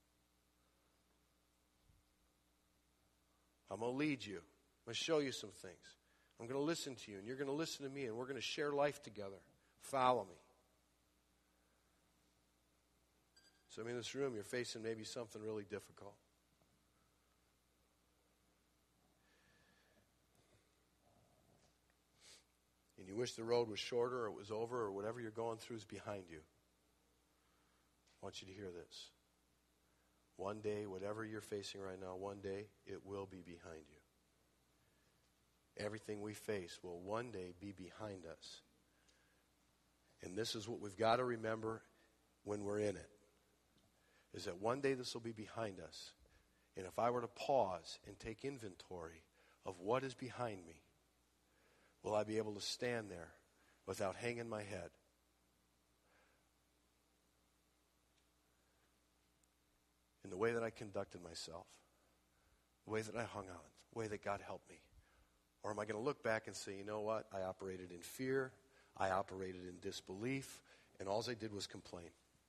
S2: I'm going to lead you. I'm going to show you some things. I'm going to listen to you, and you're going to listen to me, and we're going to share life together. Follow me." So, I mean, in this room, you're facing maybe something really difficult. And you wish the road was shorter or it was over or whatever you're going through is behind you. I want you to hear this. One day, whatever you're facing right now, one day it will be behind you. Everything we face will one day be behind us. And this is what we've got to remember when we're in it, is that one day this will be behind us. And if I were to pause and take inventory of what is behind me, will I be able to stand there without hanging my head? In the way that I conducted myself, the way that I hung on, the way that God helped me? Or am I going to look back and say, you know what? I operated in fear, I operated in disbelief, and all I did was complain.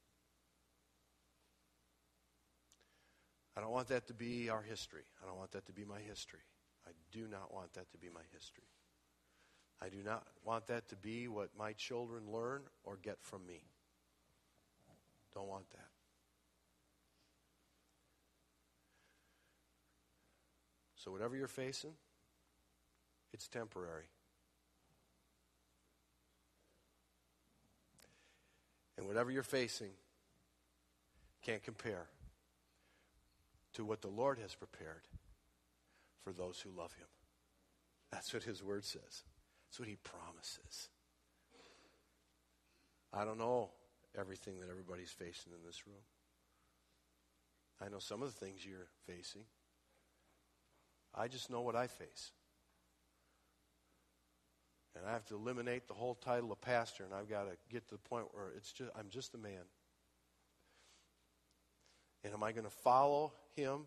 S2: I don't want that to be our history. I don't want that to be my history. I do not want that to be my history. I do not want that to be what my children learn or get from me. Don't want that. So whatever you're facing, it's temporary. And whatever you're facing can't compare to what the Lord has prepared for those who love him. That's what his word says. That's what he promises. I don't know everything that everybody's facing in this room. I know some of the things you're facing. I just know what I face. And I have to eliminate the whole title of pastor, and I've got to get to the point where it's just I'm just a man. And am I going to follow him?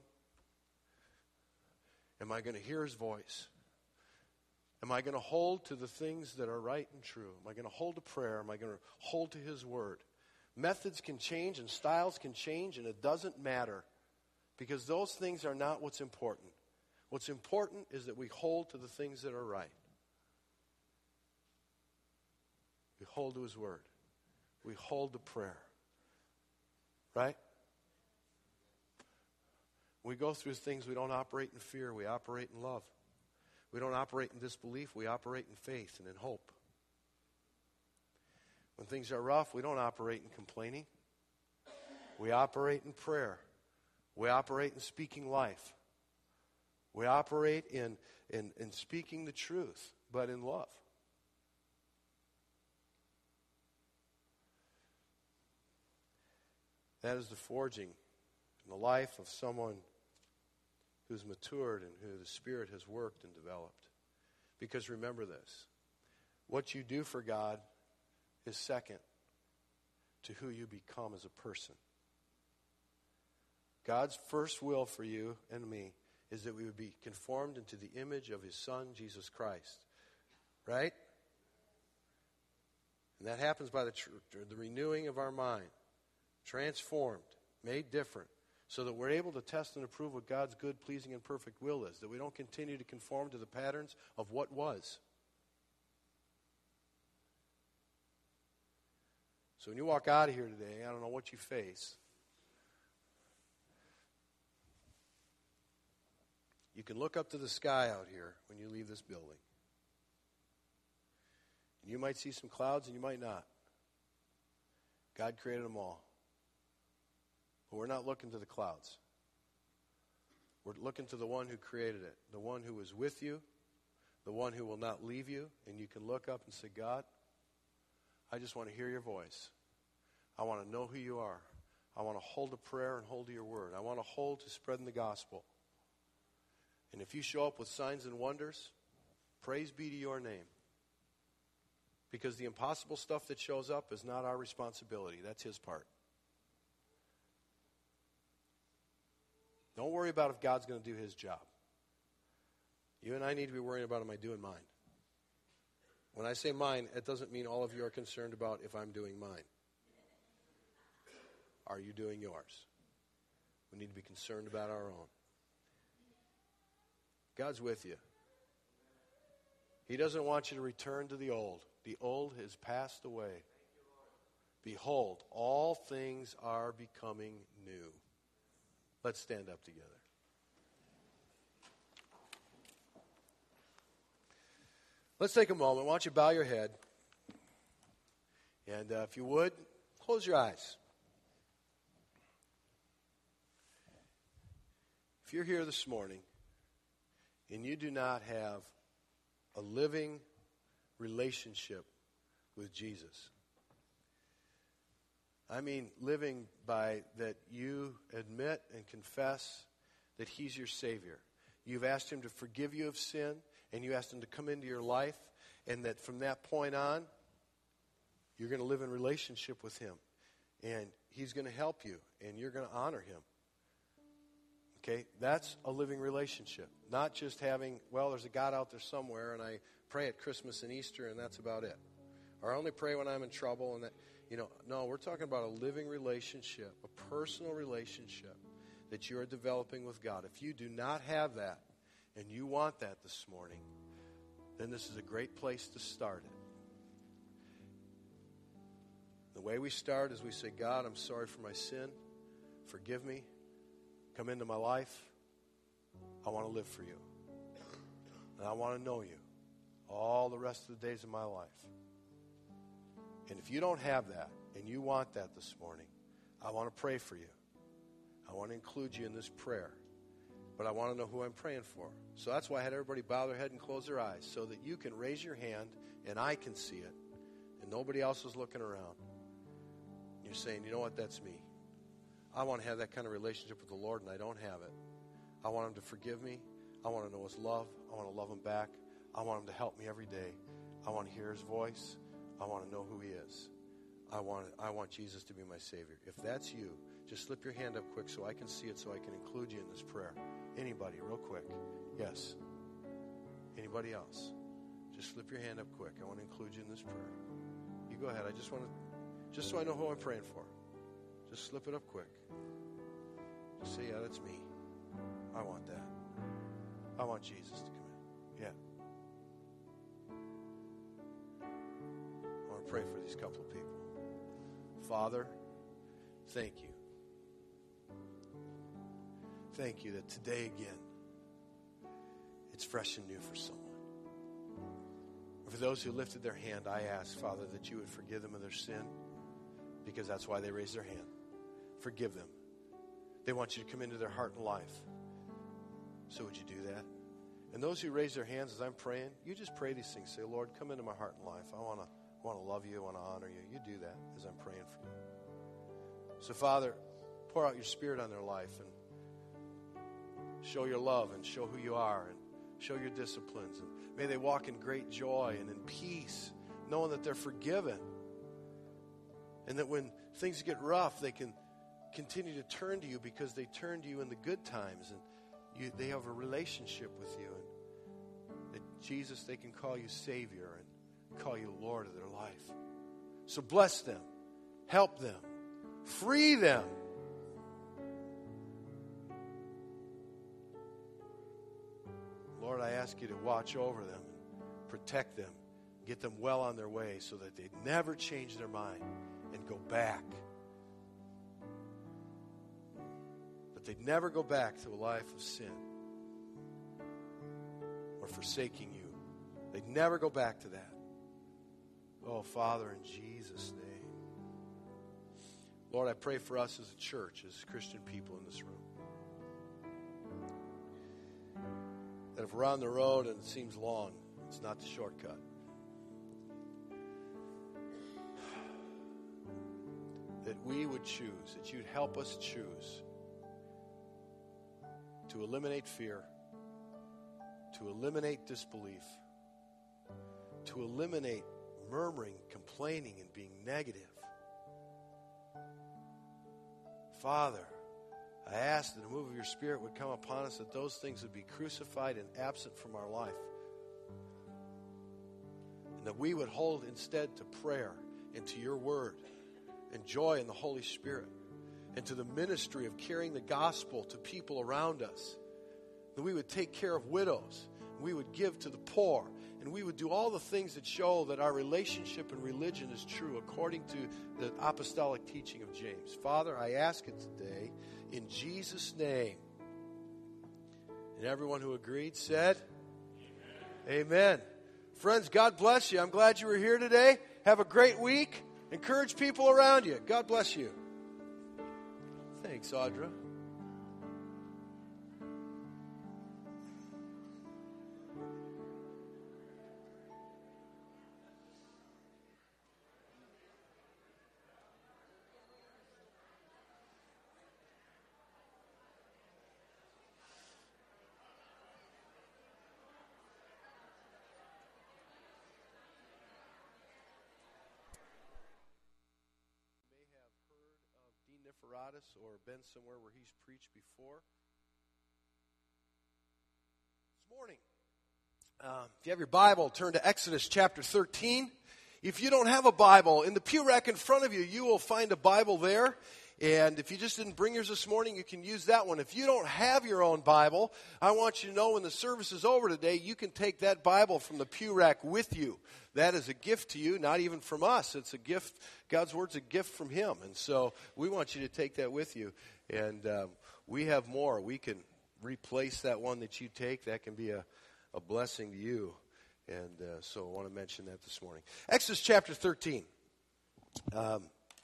S2: Am I going to hear his voice? Am I going to hold to the things that are right and true? Am I going to hold to prayer? Am I going to hold to his word? Methods can change and styles can change, and it doesn't matter, because those things are not what's important. What's important is that we hold to the things that are right. We hold to his word. We hold to prayer. Right? We go through things, we don't operate in fear, we operate in love. We don't operate in disbelief, we operate in faith and in hope. When things are rough, we don't operate in complaining. We operate in prayer. We operate in speaking life. We operate in, in, in speaking the truth, but in love. That is the forging in the life of someone who's matured and who the Spirit has worked and developed. Because remember this, what you do for God is second to who you become as a person. God's first will for you and me is that we would be conformed into the image of his Son, Jesus Christ. Right? And that happens by the, tr- the renewing of our mind. Transformed, made different, so that we're able to test and approve what God's good, pleasing, and perfect will is. That we don't continue to conform to the patterns of what was. So when you walk out of here today, I don't know what you face. You can look up to the sky out here when you leave this building. And you might see some clouds and you might not. God created them all. But we're not looking to the clouds. We're looking to the one who created it, the one who is with you, the one who will not leave you. And you can look up and say, God, I just want to hear your voice. I want to know who you are. I want to hold a prayer and hold to your word. I want to hold to spreading the gospel. And if you show up with signs and wonders, praise be to your name. Because the impossible stuff that shows up is not our responsibility. That's his part. Don't worry about if God's going to do his job. You and I need to be worrying about, am I doing mine? When I say mine, it doesn't mean all of you are concerned about if I'm doing mine. Are you doing yours? We need to be concerned about our own. God's with you. He doesn't want you to return to the old. The old has passed away. Behold, all things are becoming new. Let's stand up together. Let's take a moment. Why don't you bow your head? And uh, if you would, close your eyes. If you're here this morning and you do not have a living relationship with Jesus, I mean living by that you admit and confess that he's your Savior. You've asked him to forgive you of sin, and you asked him to come into your life, and that from that point on, you're going to live in relationship with him. And he's going to help you, and you're going to honor him. Okay, that's a living relationship. Not just having, well, there's a God out there somewhere, and I pray at Christmas and Easter, and that's about it. Or I only pray when I'm in trouble, and that, you know, no, we're talking about a living relationship, a personal relationship that you are developing with God. If you do not have that, and you want that this morning, then this is a great place to start it. The way we start is we say, God, I'm sorry for my sin. Forgive me. Come into my life. I want to live for you. And I want to know you all the rest of the days of my life. And if you don't have that, and you want that this morning, I want to pray for you. I want to include you in this prayer. But I want to know who I'm praying for. So that's why I had everybody bow their head and close their eyes, so that you can raise your hand and I can see it, and nobody else is looking around. You're saying, you know what, that's me. I want to have that kind of relationship with the Lord, and I don't have it. I want him to forgive me. I want to know his love. I want to love him back. I want him to help me every day. I want to hear his voice. I want to know who he is. I want I want Jesus to be my Savior. If that's you, just slip your hand up quick so I can see it, so I can include you in this prayer. Anybody, real quick. Yes. Anybody else? Just slip your hand up quick. I want to include you in this prayer. You go ahead. I just want to, just so I know who I'm praying for. Just slip it up quick. Just say, yeah, that's me. I want that. I want Jesus to come in. Yeah. I want to pray for these couple of people. Father, thank you. Thank you that today again, it's fresh and new for someone. And for those who lifted their hand, I ask, Father, that you would forgive them of their sin, because that's why they raised their hand. Forgive them. They want you to come into their heart and life. So would you do that? And those who raise their hands as I'm praying, you just pray these things. Say, Lord, come into my heart and life. I want to want to love you. I want to honor you. You do that as I'm praying for you. So, Father, pour out your Spirit on their life and show your love and show who you are and show your disciplines. And may they walk in great joy and in peace, knowing that they're forgiven. And that when things get rough, they can continue to turn to you because they turn to you in the good times. And you, they have a relationship with you. And that, Jesus, they can call you Savior and call you Lord of their life. So bless them. Help them. Free them. Lord, I ask you to watch over them, protect them, get them well on their way so that they never change their mind and go back. But they'd never go back to a life of sin or forsaking you. They'd never go back to that. Oh, Father, in Jesus' name. Lord, I pray for us as a church, as Christian people in this room. That if we're on the road and it seems long, it's not the shortcut. That we would choose, that you'd help us choose to eliminate fear, to eliminate disbelief, to eliminate murmuring, complaining, and being negative. Father, I ask that the move of your Spirit would come upon us, that those things would be crucified and absent from our life. And that we would hold instead to prayer and to your word and joy in the Holy Spirit and to the ministry of carrying the gospel to people around us. That we would take care of widows, and we would give to the poor, and we would do all the things that show that our relationship and religion is true according to the apostolic teaching of James. Father, I ask it today in Jesus' name. And everyone who agreed said, Amen. Amen. Friends, God bless you. I'm glad you were here today. Have a great week. Encourage people around you. God bless you. Thanks, Audra. Or been somewhere where he's preached before. This morning, uh, if you have your Bible, turn to Exodus chapter thirteen. If you don't have a Bible, in the pew rack in front of you, you will find a Bible there. And if you just didn't bring yours this morning, you can use that one. If you don't have your own Bible, I want you to know when the service is over today, you can take that Bible from the pew rack with you. That is a gift to you, not even from us. It's a gift. God's Word's a gift from Him. And so we want you to take that with you. And um, we have more. We can replace that one that you take. That can be a, a blessing to you. And uh, so I want to mention that this morning. Exodus chapter thirteen. Um,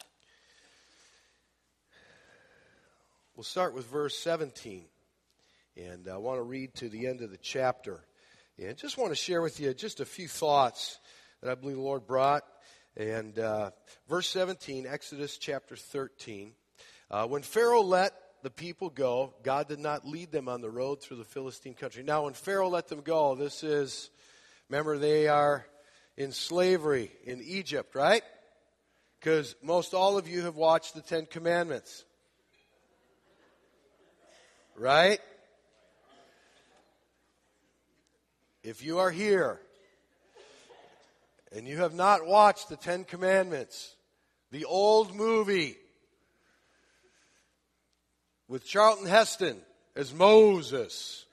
S2: we'll start with verse seventeen. And I want to read to the end of the chapter. And just want to share with you just a few thoughts that I believe the Lord brought. And uh, verse seventeen, Exodus chapter thirteen. Uh, when Pharaoh let the people go, God did not lead them on the road through the Philistine country. Now, when Pharaoh let them go, this is, remember, they are in slavery in Egypt, right? Because most all of you have watched the Ten Commandments. Right? If you are here and you have not watched the Ten Commandments, the old movie with Charlton Heston as Moses,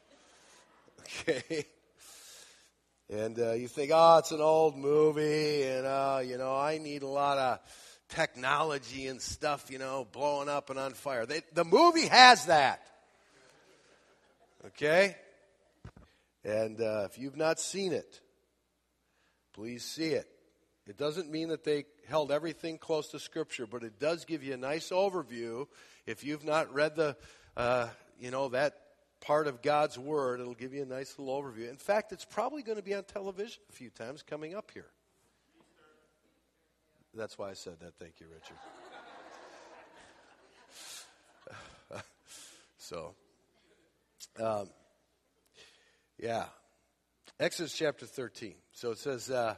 S2: okay, and uh, you think, oh, it's an old movie, and, uh, you know, I need a lot of technology and stuff, you know, blowing up and on fire. They, the movie has that, okay? And uh, if you've not seen it, please see it. It doesn't mean that they held everything close to Scripture, but it does give you a nice overview. If you've not read the, uh, you know, that part of God's Word, it'll give you a nice little overview. In fact, it's probably going to be on television a few times coming up here. That's why I said that. Thank you, Richard. so, um, yeah. Exodus chapter thirteen. So it says, uh,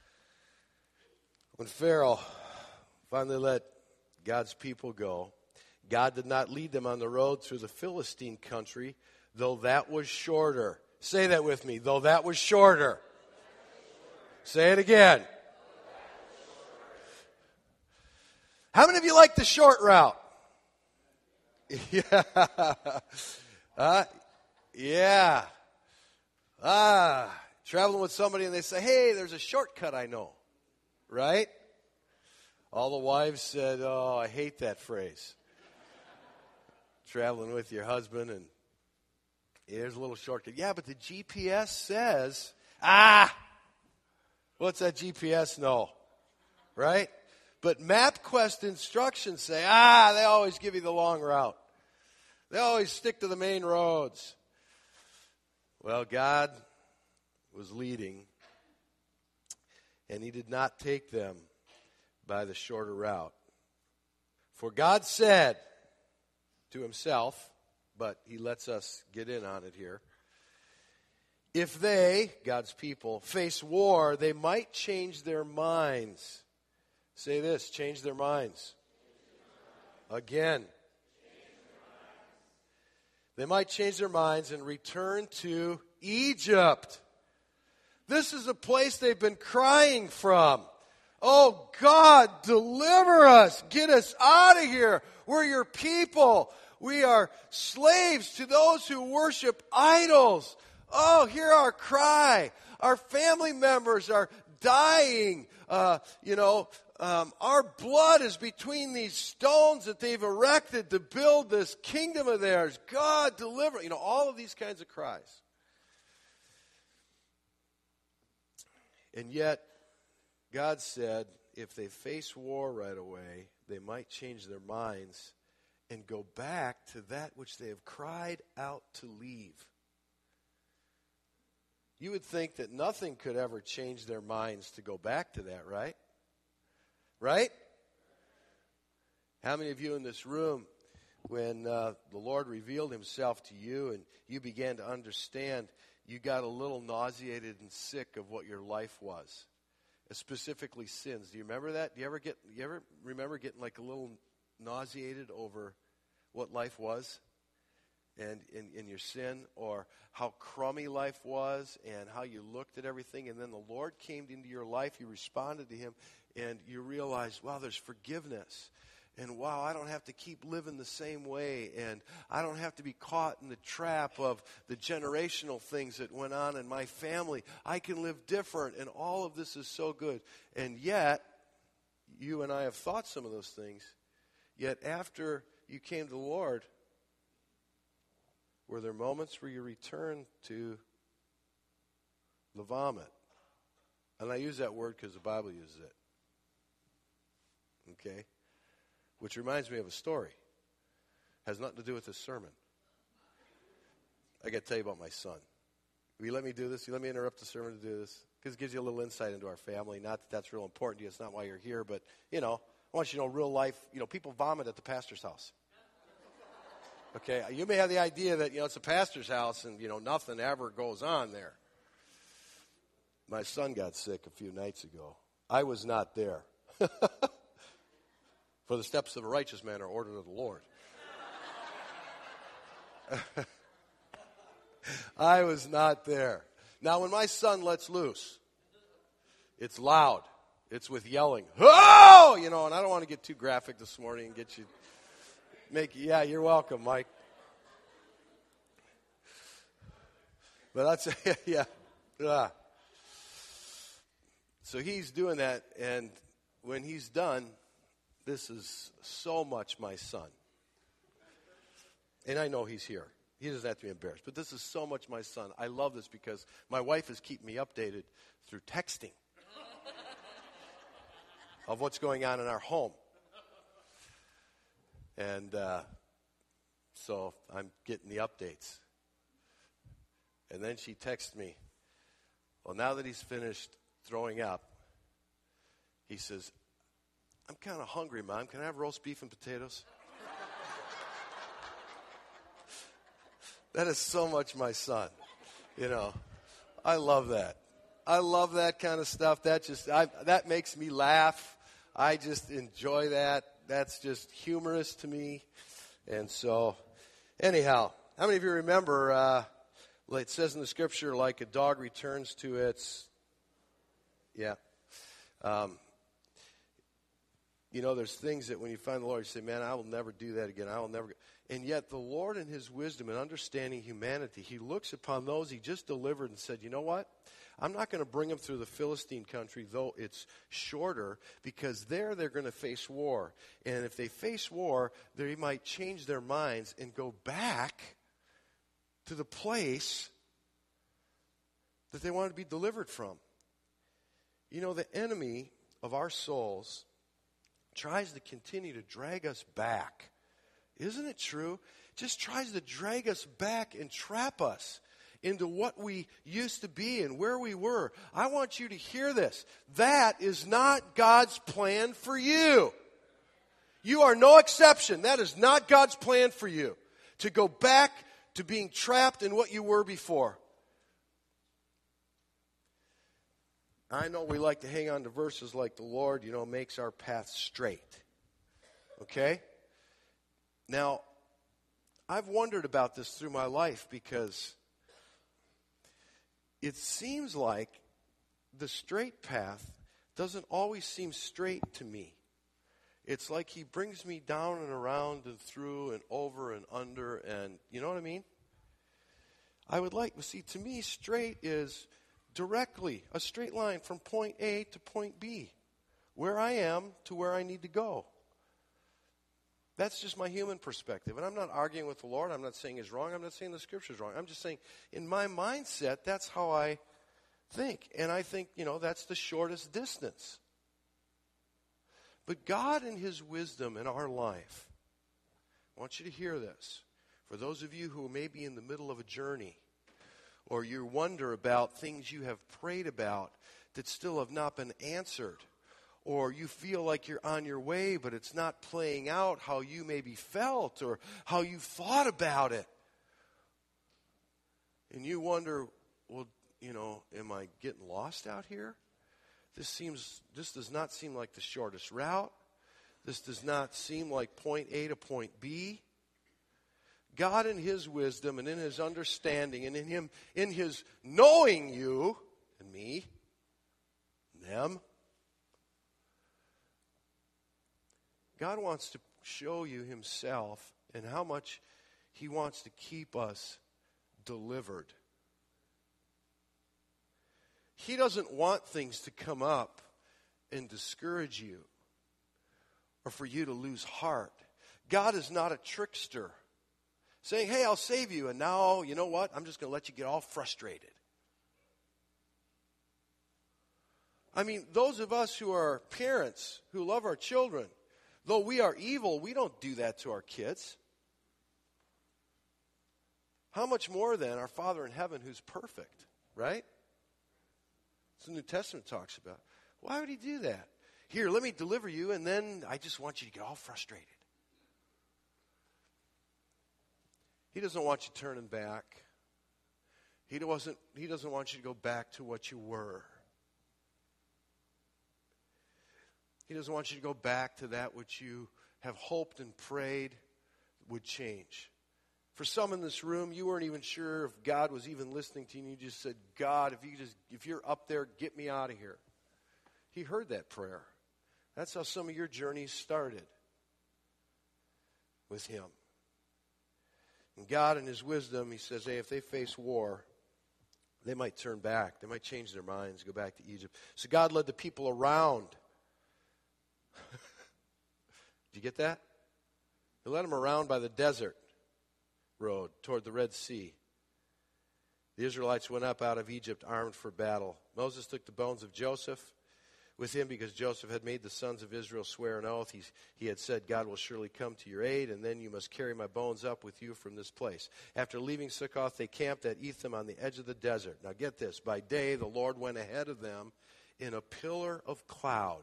S2: when Pharaoh finally let God's people go, God did not lead them on the road through the Philistine country, though that was shorter. Say that with me, though that was shorter. Say it again. How many of you like the short route? Yeah. Uh, yeah. Ah, traveling with somebody and they say, hey, there's a shortcut I know. Right? All the wives said, oh, I hate that phrase. Traveling with your husband and here's a little shortcut. Yeah, but the G P S says, ah, what's that G P S know? Right? But MapQuest instructions say, ah, they always give you the long route. They always stick to the main roads. Well, God was leading, and he did not take them by the shorter route. For God said to himself, but he lets us get in on it here, if they, God's people, face war, they might change their minds. Say this, change their minds. Again. They might change their minds and return to Egypt. This is a place they've been crying from. Oh, God, deliver us. Get us out of here. We're your people. We are slaves to those who worship idols. Oh, hear our cry. Our family members are dying. Uh, you know, um, our blood is between these stones that they've erected to build this kingdom of theirs. God, deliver. You know, all of these kinds of cries. And yet, God said, if they face war right away, they might change their minds and go back to that which they have cried out to leave. You would think that nothing could ever change their minds to go back to that, right? Right? How many of you in this room, when uh, the Lord revealed himself to you and you began to understand, you got a little nauseated and sick of what your life was? Specifically sins. Do you remember that? Do you ever get? You ever remember getting like a little nauseated over what life was, and in, in your sin, or how crummy life was, and how you looked at everything, and then the Lord came into your life. You responded to Him, and you realized, wow, there's forgiveness. And wow, I don't have to keep living the same way. And I don't have to be caught in the trap of the generational things that went on in my family. I can live different. And all of this is so good. And yet, you and I have thought some of those things. Yet after you came to the Lord, were there moments where you returned to the vomit? And I use that word because the Bible uses it. Okay? Which reminds me of a story. Has nothing to do with this sermon. I got to tell you about my son. Will you let me do this? Will you let me interrupt the sermon to do this? Because it gives you a little insight into our family. Not that that's real important to you. It's not why you're here. But, you know, I want you to know real life. You know, people vomit at the pastor's house. Okay? You may have the idea that, you know, it's a pastor's house and, you know, nothing ever goes on there. My son got sick a few nights ago. I was not there. For the steps of a righteous man are ordered of the Lord. I was not there. Now, when my son lets loose, it's loud. It's with yelling. Oh! You know, and I don't want to get too graphic this morning and get you, make, yeah, you're welcome, Mike. But that's, yeah. yeah. So he's doing that, and when he's done, this is so much my son. And I know he's here. He doesn't have to be embarrassed. But this is so much my son. I love this because my wife is keeping me updated through texting of what's going on in our home. And uh, so I'm getting the updates. And then she texts me, well, now that he's finished throwing up, he says, I'm kind of hungry, Mom. Can I have roast beef and potatoes? That is so much my son. You know, I love that. I love that kind of stuff. That just I, that makes me laugh. I just enjoy that. That's just humorous to me. And so, anyhow, how many of you remember? Uh, it says in the scripture, like a dog returns to its. Yeah. Um, You know, there's things that when you find the Lord, you say, man, I will never do that again. I will never. And yet the Lord in his wisdom and understanding humanity, he looks upon those he just delivered and said, you know what? I'm not going to bring them through the Philistine country, though it's shorter, because there they're going to face war. And if they face war, they might change their minds and go back to the place that they want to be delivered from. You know, the enemy of our souls tries to continue to drag us back. Isn't it true? Just tries to drag us back and trap us into what we used to be and where we were. I want you to hear this. That is not God's plan for you. You are no exception. That is not God's plan for you, to go back to being trapped in what you were before. I know we like to hang on to verses like the Lord, you know, makes our path straight. Okay? Now, I've wondered about this through my life because it seems like the straight path doesn't always seem straight to me. It's like he brings me down and around and through and over and under, and you know what I mean? I would like, see, to me, straight is directly a straight line from point A to point B, where I am to where I need to go. That's just my human perspective. And I'm not arguing with the Lord. I'm not saying he's wrong. I'm not saying the scripture's wrong. I'm just saying in my mindset, that's how I think. And I think, you know, that's the shortest distance. But God in his wisdom in our life, I want you to hear this. For those of you who may be in the middle of a journey, or you wonder about things you have prayed about that still have not been answered, or you feel like you're on your way, but it's not playing out how you maybe felt or how you thought about it. And you wonder, well, you know, am I getting lost out here? This seems, this does not seem like the shortest route. This does not seem like point A to point B. God in his wisdom and in his understanding and in him, in his knowing you and me, and them, God wants to show you himself and how much he wants to keep us delivered. He doesn't want things to come up and discourage you or for you to lose heart. God is not a trickster saying, hey, I'll save you, and now, you know what? I'm just going to let you get all frustrated. I mean, those of us who are parents, who love our children, though we are evil, we don't do that to our kids. How much more then our Father in heaven who's perfect, right? That's what the New Testament talks about. Why would he do that? Here, let me deliver you, and then I just want you to get all frustrated. He doesn't want you turning back. He doesn't, he doesn't want you to go back to what you were. He doesn't want you to go back to that which you have hoped and prayed would change. For some in this room, you weren't even sure if God was even listening to you. And you just said, God, if you just, if you're up there, get me out of here. He heard that prayer. That's how some of your journeys started, with him. And God in his wisdom, he says, hey, if they face war, they might turn back. They might change their minds, go back to Egypt. So God led the people around. Did you get that? He led them around by the desert road toward the Red Sea. The Israelites went up out of Egypt armed for battle. Moses took the bones of Joseph with him because Joseph had made the sons of Israel swear an oath. He's, he had said, God will surely come to your aid, and then you must carry my bones up with you from this place. After leaving Succoth, they camped at Etham on the edge of the desert. Now get this. By day, the Lord went ahead of them in a pillar of cloud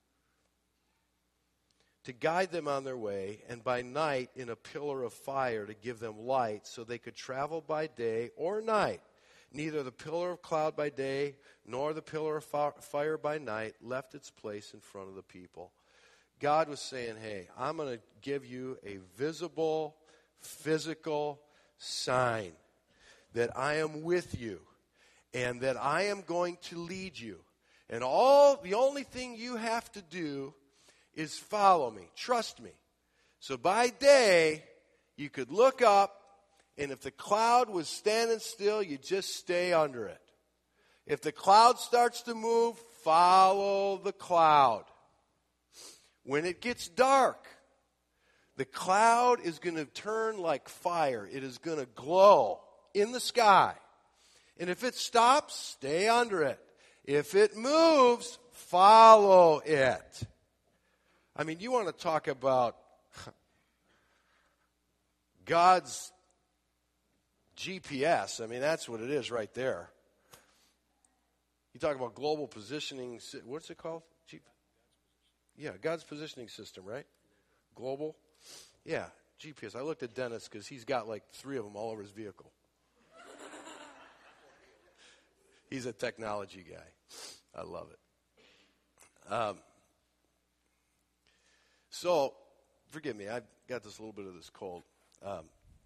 S2: to guide them on their way, and by night in a pillar of fire to give them light so they could travel by day or night. Neither the pillar of cloud by day nor the pillar of fire by night left its place in front of the people. God was saying, hey, I'm going to give you a visible, physical sign that I am with you and that I am going to lead you. And all the only thing you have to do is follow me, trust me. So by day, you could look up, and if the cloud was standing still, you just stay under it. If the cloud starts to move, follow the cloud. When it gets dark, the cloud is going to turn like fire. It is going to glow in the sky. And if it stops, stay under it. If it moves, follow it. I mean, you want to talk about God's G P S. I mean, that's what it is right there. You talk about global positioning. What's it called? G- yeah, God's positioning system, right? Global. Yeah, G P S. I looked at Dennis because he's got like three of them all over his vehicle. He's a technology guy. I love it. Um, so, forgive me, I've got this little bit of this cold. Um,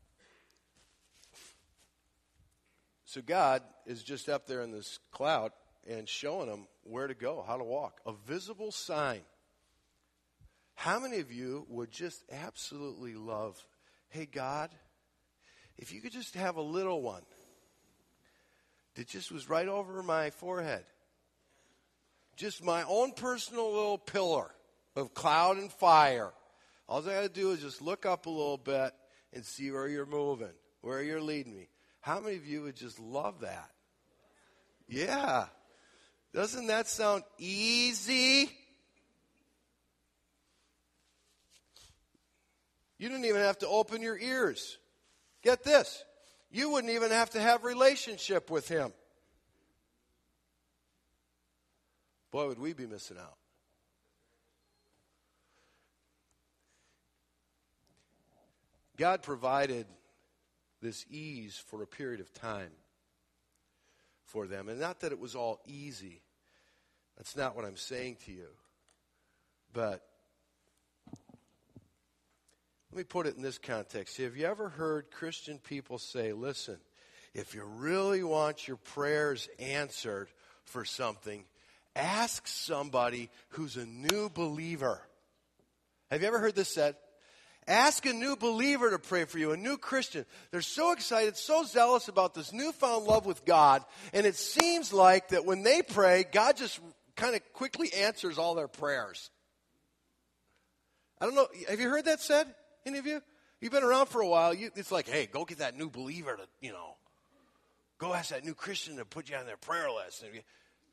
S2: so God is just up there in this cloud and showing them where to go, how to walk. A visible sign. How many of you would just absolutely love, hey, God, if you could just have a little one that just was right over my forehead. Just my own personal little pillar of cloud and fire. All I got to do is just look up a little bit and see where you're moving, where you're leading me. How many of you would just love that? Yeah. Doesn't that sound easy? You didn't even have to open your ears. Get this. You wouldn't even have to have a relationship with him. Boy, would we be missing out. God provided this ease for a period of time for them. And not that it was all easy. That's not what I'm saying to you. But let me put it in this context. Have you ever heard Christian people say, listen, if you really want your prayers answered for something, ask somebody who's a new believer. Have you ever heard this said? Ask a new believer to pray for you, a new Christian. They're so excited, so zealous about this newfound love with God, and it seems like that when they pray, God just kind of quickly answers all their prayers. I don't know, have you heard that said? Any of you? You've been around for a while. You, it's like, hey, go get that new believer to, you know, go ask that new Christian to put you on their prayer list. And you,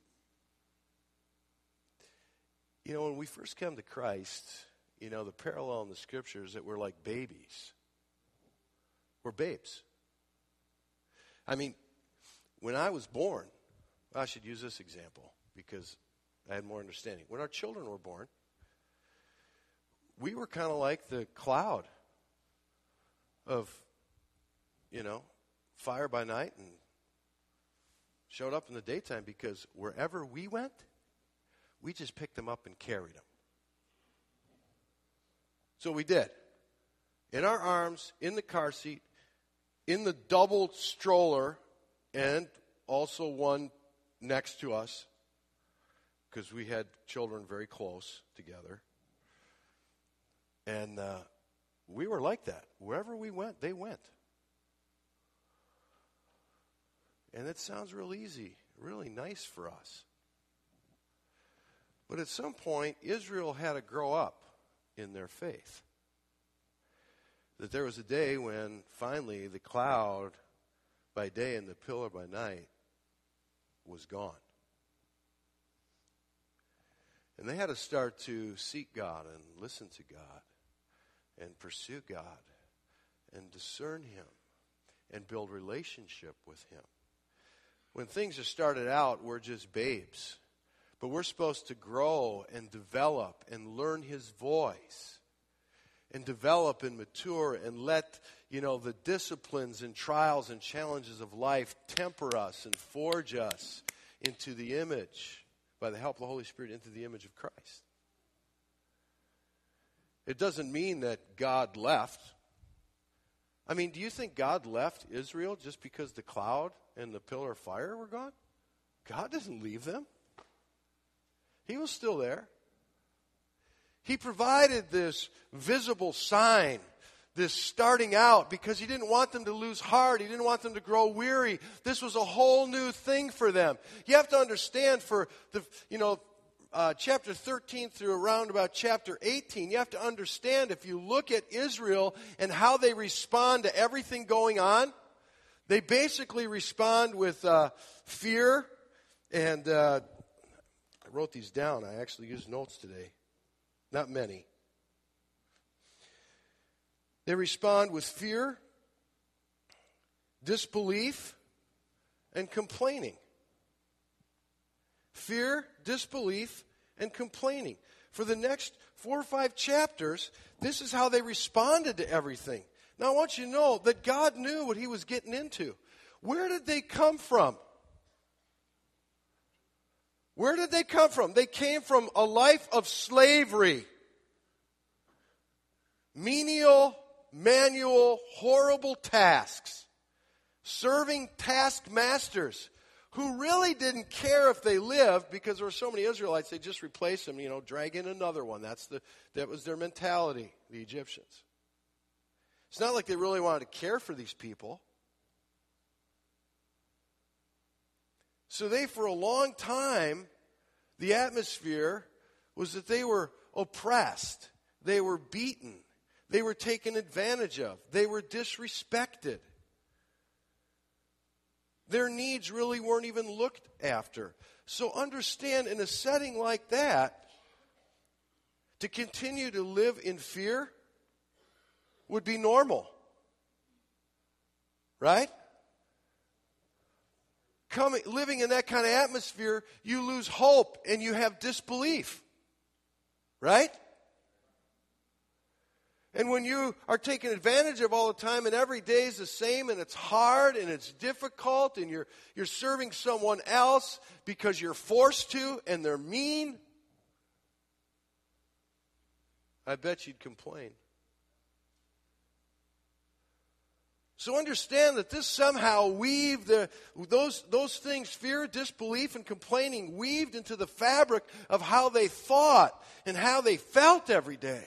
S2: you know, when we first come to Christ, you know, the parallel in the scriptures that we're like babies. We're babes. I mean, when I was born, I should use this example because I had more understanding. When our children were born, we were kind of like the cloud of, you know, fire by night and showed up in the daytime because wherever we went, we just picked them up and carried them. So we did. In our arms, in the car seat, in the double stroller, and also one next to us because we had children very close together. And uh, we were like that. Wherever we went, they went. And it sounds real easy, really nice for us. But at some point, Israel had to grow up in their faith. That there was a day when finally the cloud by day and the pillar by night was gone. And they had to start to seek God and listen to God and pursue God and discern him and build relationship with him. When things are started out, we're just babes. But we're supposed to grow and develop and learn his voice and develop and mature and let, you know, the disciplines and trials and challenges of life temper us and forge us into the image, by the help of the Holy Spirit, into the image of Christ. It doesn't mean that God left. I mean, do you think God left Israel just because the cloud and the pillar of fire were gone? God doesn't leave them. He was still there. He provided this visible sign, this starting out, because he didn't want them to lose heart. He didn't want them to grow weary. This was a whole new thing for them. You have to understand, for the, you know, uh, chapter thirteen through around about chapter eighteen, you have to understand, if you look at Israel and how they respond to everything going on, they basically respond with uh, fear and uh, I wrote these down. I actually used notes today. Not many. They respond with fear, disbelief, and complaining. Fear, disbelief, and complaining. For the next four or five chapters, this is how they responded to everything. Now I want you to know that God knew what he was getting into. Where did they come from? Where did they come from? They came from a life of slavery. Menial, manual, horrible tasks. Serving taskmasters who really didn't care if they lived, because there were so many Israelites, they just replaced them, you know, drag in another one. That's the that was their mentality, the Egyptians. It's not like they really wanted to care for these people. So they, for a long time, the atmosphere was that they were oppressed. They were beaten. They were taken advantage of. They were disrespected. Their needs really weren't even looked after. So understand, in a setting like that, to continue to live in fear would be normal. Right? Coming, living in that kind of atmosphere, you lose hope and you have disbelief. Right? And when you are taken advantage of all the time and every day is the same and it's hard and it's difficult and you're you're serving someone else because you're forced to and they're mean, I bet you'd complain. So understand that this somehow weaved the, those, those things, fear, disbelief, and complaining, weaved into the fabric of how they thought and how they felt every day.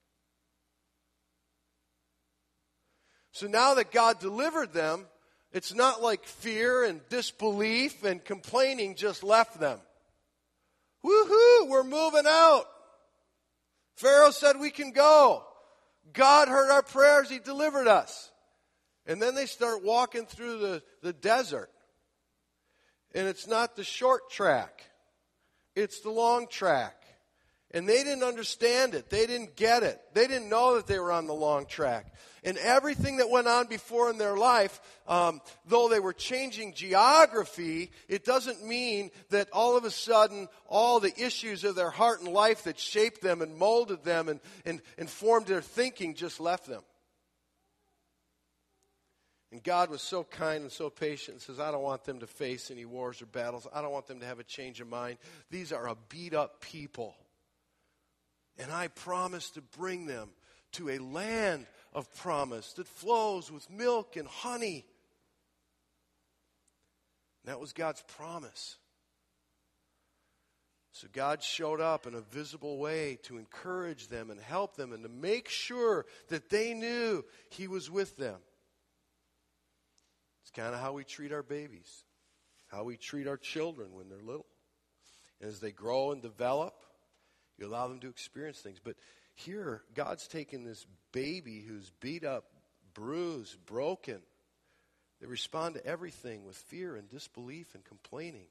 S2: So now that God delivered them, it's not like fear and disbelief and complaining just left them. Woohoo, we're moving out. Pharaoh said we can go. God heard our prayers, he delivered us. And then they start walking through the, the desert. And it's not the short track. It's the long track. And they didn't understand it. They didn't get it. They didn't know that they were on the long track. And everything that went on before in their life, um, though they were changing geography, it doesn't mean that all of a sudden all the issues of their heart and life that shaped them and molded them and, and, and formed their thinking just left them. And God was so kind and so patient and says, I don't want them to face any wars or battles. I don't want them to have a change of mind. These are a beat up people. And I promise to bring them to a land of promise that flows with milk and honey. And that was God's promise. So God showed up in a visible way to encourage them and help them and to make sure that they knew he was with them. It's kind of how we treat our babies, how we treat our children when they're little. And as they grow and develop, you allow them to experience things. But here, God's taken this baby who's beat up, bruised, broken. They respond to everything with fear and disbelief and complaining.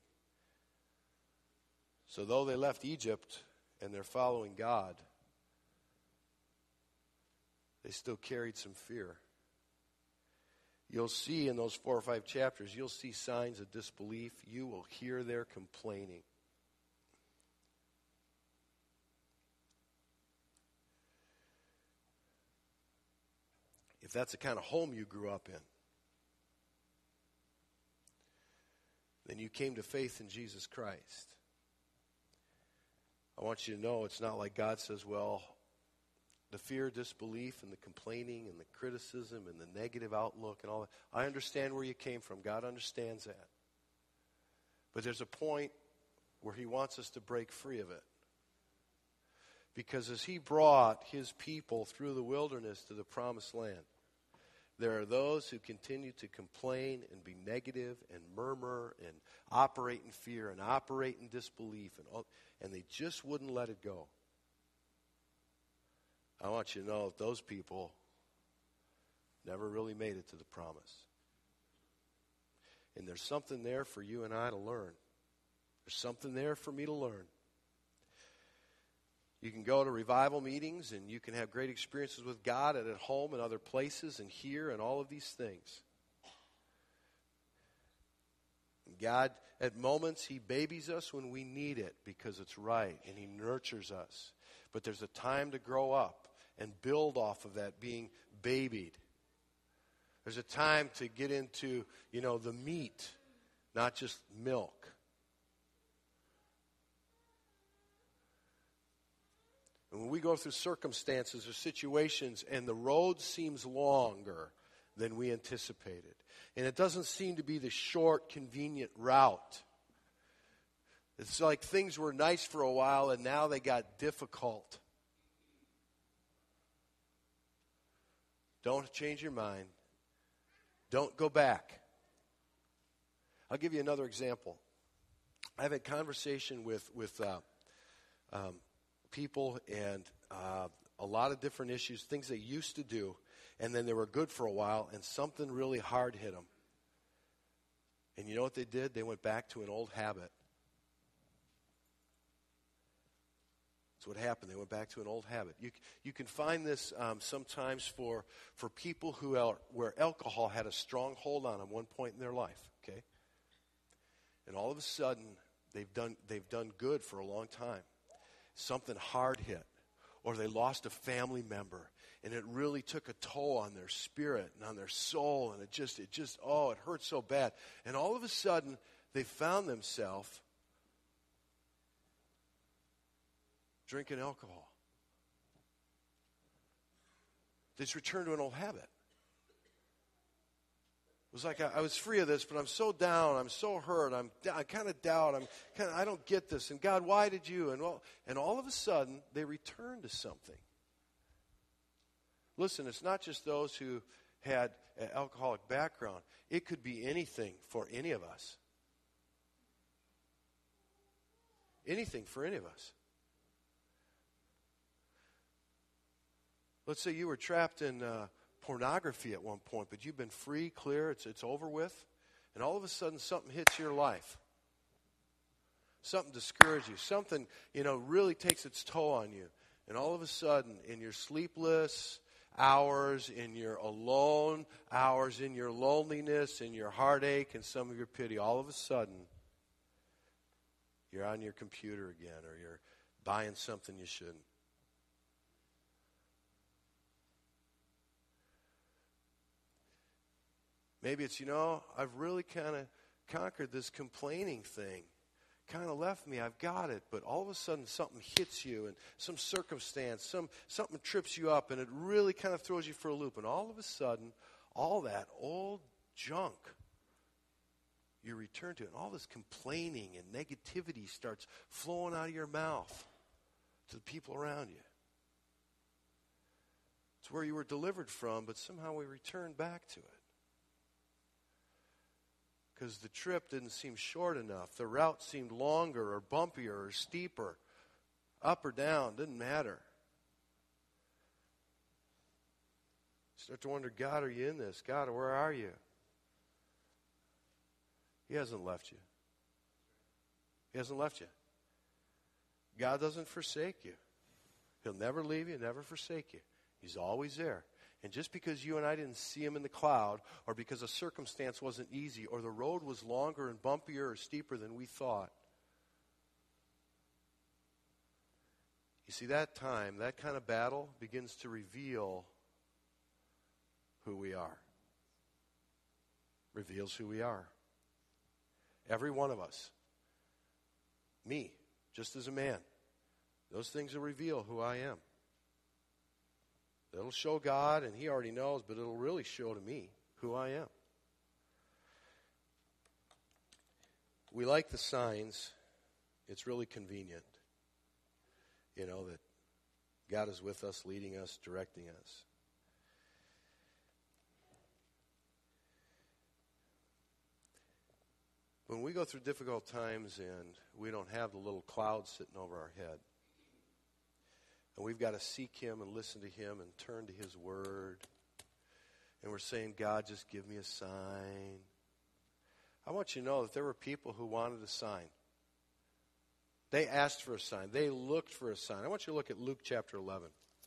S2: So though they left Egypt and they're following God, they still carried some fear. You'll see in those four or five chapters, you'll see signs of disbelief. You will hear their complaining. If that's the kind of home you grew up in, then you came to faith in Jesus Christ. I want you to know it's not like God says, well, the fear, disbelief, and the complaining, and the criticism, and the negative outlook, and all that. I understand where you came from. God understands that. But there's a point where he wants us to break free of it. Because as he brought his people through the wilderness to the promised land, there are those who continue to complain and be negative and murmur and operate in fear and operate in disbelief, and, all, and they just wouldn't let it go. I want you to know that those people never really made it to the promise. And there's something there for you and I to learn. There's something there for me to learn. You can go to revival meetings and you can have great experiences with God and at home and other places and here and all of these things. God, at moments, He babies us when we need it because it's right, and He nurtures us. But there's a time to grow up and build off of that being babied. There's a time to get into, you know, the meat, not just milk. And when we go through circumstances or situations and the road seems longer than we anticipated, and it doesn't seem to be the short, convenient route, it's like things were nice for a while and now they got difficult. Don't change your mind. Don't go back. I'll give you another example. I've had conversation with, with uh, um, people and uh, a lot of different issues, things they used to do, and then they were good for a while, and something really hard hit them. And you know what they did? They went back to an old habit. That's what happened. They went back to an old habit. You you can find this um, sometimes for for people who are where alcohol had a strong hold on them one point in their life. Okay, and all of a sudden they've done they've done good for a long time. Something hard hit, or they lost a family member, and it really took a toll on their spirit and on their soul, and it just it just oh it hurt so bad. And all of a sudden they found themselves drinking alcohol. They just returned to an old habit. It was like I, I was free of this, but I'm so down. I'm so hurt. I'm I kind of doubt. I'm kind of I don't get this. And God, why did you? And well, and all of a sudden they returned to something. Listen, it's not just those who had an alcoholic background. It could be anything for any of us. Anything for any of us. Let's say you were trapped in uh, pornography at one point, but you've been free, clear, it's it's over with, and all of a sudden something hits your life. Something discourages you. Something, you know, really takes its toll on you. And all of a sudden, in your sleepless hours, in your alone hours, in your loneliness, in your heartache, and some of your pity, all of a sudden, you're on your computer again, or you're buying something you shouldn't. Maybe it's, you know, I've really kind of conquered this complaining thing. Kind of left me. I've got it. But all of a sudden something hits you and some circumstance, some something trips you up, and it really kind of throws you for a loop. And all of a sudden, all that old junk you return to, and all this complaining and negativity starts flowing out of your mouth to the people around you. It's where you were delivered from, but somehow we return back to it. Because the trip didn't seem short enough. The route seemed longer or bumpier or steeper. Up or down, didn't matter. Start to wonder, God, are you in this? God, where are you? He hasn't left you. He hasn't left you. God doesn't forsake you. He'll never leave you, never forsake you. He's always there. And just because you and I didn't see him in the cloud, or because a circumstance wasn't easy, or the road was longer and bumpier or steeper than we thought, you see, that time, that kind of battle begins to reveal who we are. Reveals who we are. Every one of us. Me, just as a man. Those things will reveal who I am. It'll show God, and He already knows, but it'll really show to me who I am. We like the signs. It's really convenient, you know, that God is with us, leading us, directing us. When we go through difficult times and we don't have the little cloud sitting over our head, and we've got to seek Him and listen to Him and turn to His Word. And we're saying, God, just give me a sign. I want you to know that there were people who wanted a sign. They asked for a sign. They looked for a sign. I want you to look at Luke chapter eleven.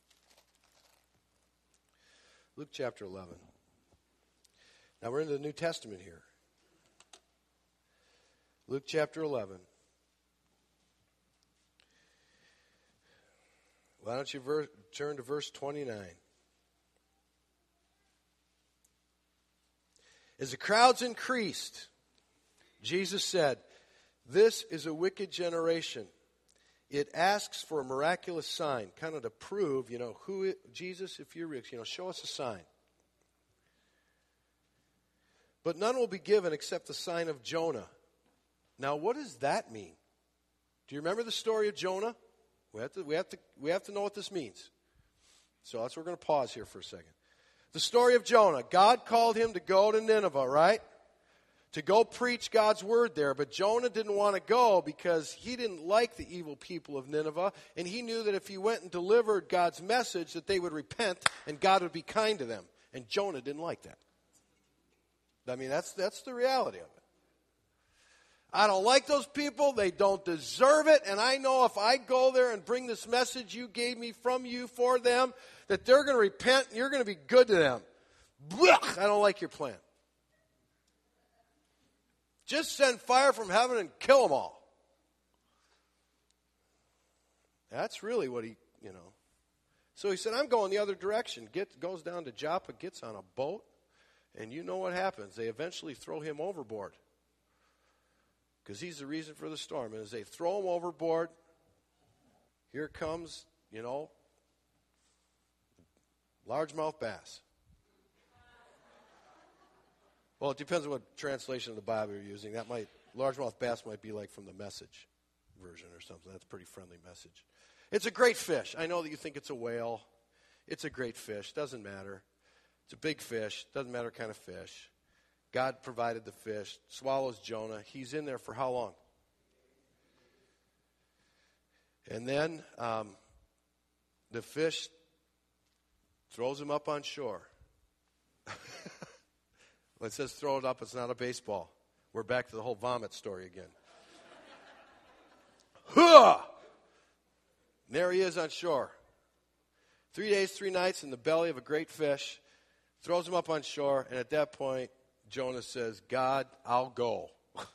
S2: Luke chapter eleven. Now we're in the New Testament here. Luke chapter eleven. Why don't you ver- turn to verse twenty-nine? As the crowds increased, Jesus said, "This is a wicked generation. It asks for a miraculous sign," kind of to prove, you know, who it, Jesus, if you're, you know, show us a sign. "But none will be given except the sign of Jonah." Now, what does that mean? Do you remember the story of Jonah? We have to, we have to, we have to know what this means. So that's where we're going to pause here for a second. The story of Jonah. God called him to go to Nineveh, right? To go preach God's word there. But Jonah didn't want to go because he didn't like the evil people of Nineveh. And he knew that if he went and delivered God's message, that they would repent and God would be kind to them. And Jonah didn't like that. I mean, that's that's the reality of it. I don't like those people. They don't deserve it. And I know if I go there and bring this message you gave me from you for them, that they're going to repent and you're going to be good to them. Blech, I don't like your plan. Just send fire from heaven and kill them all. That's really what he, you know. So he said, I'm going the other direction. Get, goes down to Joppa, gets on a boat, and you know what happens. They eventually throw him overboard. Because he's the reason for the storm. And as they throw him overboard, here comes, you know, largemouth bass. Well, it depends on what translation of the Bible you're using. That might, largemouth bass might be like from the Message version or something. That's a pretty friendly message. It's a great fish. I know that you think it's a whale. It's a great fish. Doesn't matter. It's a big fish. Doesn't matter what kind of fish. God provided the fish, swallows Jonah. He's in there for how long? And then um, the fish throws him up on shore. When it says throw it up, it's not a baseball. We're back to the whole vomit story again. Huh! And there he is on shore. Three days, three nights in the belly of a great fish. Throws him up on shore, and at that point, Jonah says, God, I'll go.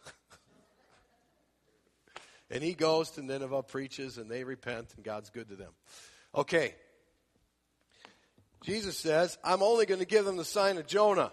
S2: And he goes to Nineveh, preaches, and they repent, and God's good to them. Okay. Jesus says, I'm only going to give them the sign of Jonah.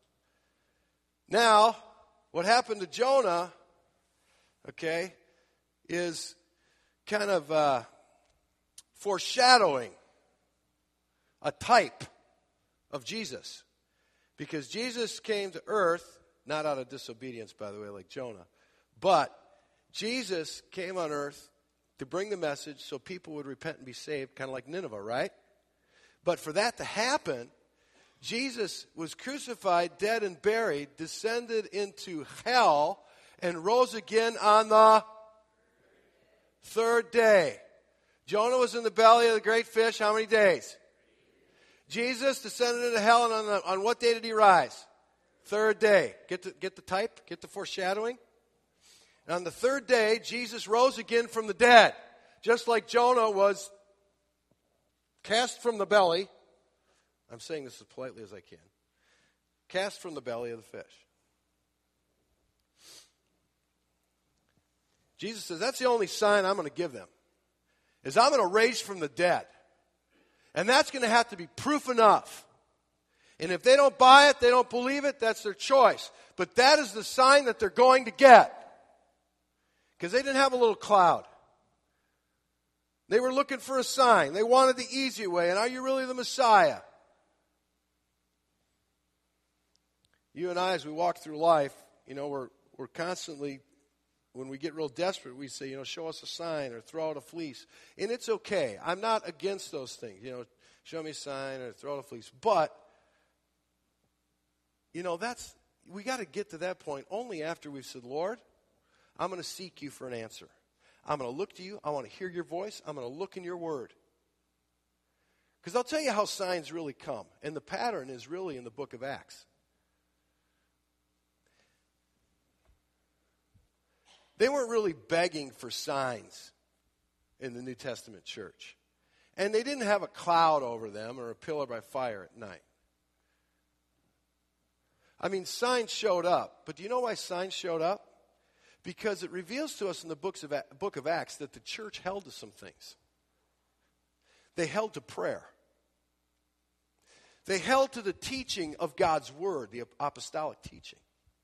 S2: Now, what happened to Jonah, okay, is kind of uh, foreshadowing a type of Jesus. Because Jesus came to earth, not out of disobedience, by the way, like Jonah, but Jesus came on earth to bring the message so people would repent and be saved, kind of like Nineveh, right? But for that to happen, Jesus was crucified, dead, and buried, descended into hell, and rose again on the third day. Jonah was in the belly of the great fish how many days? Jesus descended into hell, and on, the, on what day did he rise? Third day. Get the, get the type? Get the foreshadowing? And on the third day, Jesus rose again from the dead. Just like Jonah was cast from the belly. I'm saying this as politely as I can. Cast from the belly of the fish. Jesus says, that's the only sign I'm going to give them. Is I'm going to raise from the dead. And that's going to have to be proof enough. And if they don't buy it, they don't believe it, that's their choice. But that is the sign that they're going to get. Because they didn't have a little cloud. They were looking for a sign. They wanted the easy way. And are you really the Messiah? You and I, as we walk through life, you know, we're we're constantly, when we get real desperate, we say, you know, show us a sign or throw out a fleece. And it's okay. I'm not against those things. You know, show me a sign or throw out a fleece. But, you know, that's, we got to get to that point only after we've said, Lord, I'm going to seek you for an answer. I'm going to look to you. I want to hear your voice. I'm going to look in your word. Because I'll tell you how signs really come. And the pattern is really in the book of Acts. They weren't really begging for signs in the New Testament church. And they didn't have a cloud over them or a pillar by fire at night. I mean, signs showed up. But do you know why signs showed up? Because it reveals to us in the books of, book of Acts that the church held to some things. They held to prayer. They held to the teaching of God's word, the apostolic teaching.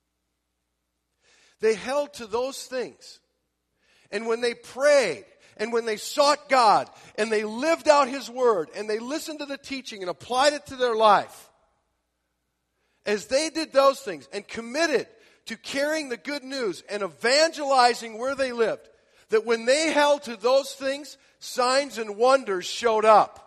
S2: They held to those things. And when they prayed, and when they sought God, and they lived out His word, and they listened to the teaching and applied it to their life, as they did those things and committed to carrying the good news and evangelizing where they lived, that when they held to those things, signs and wonders showed up.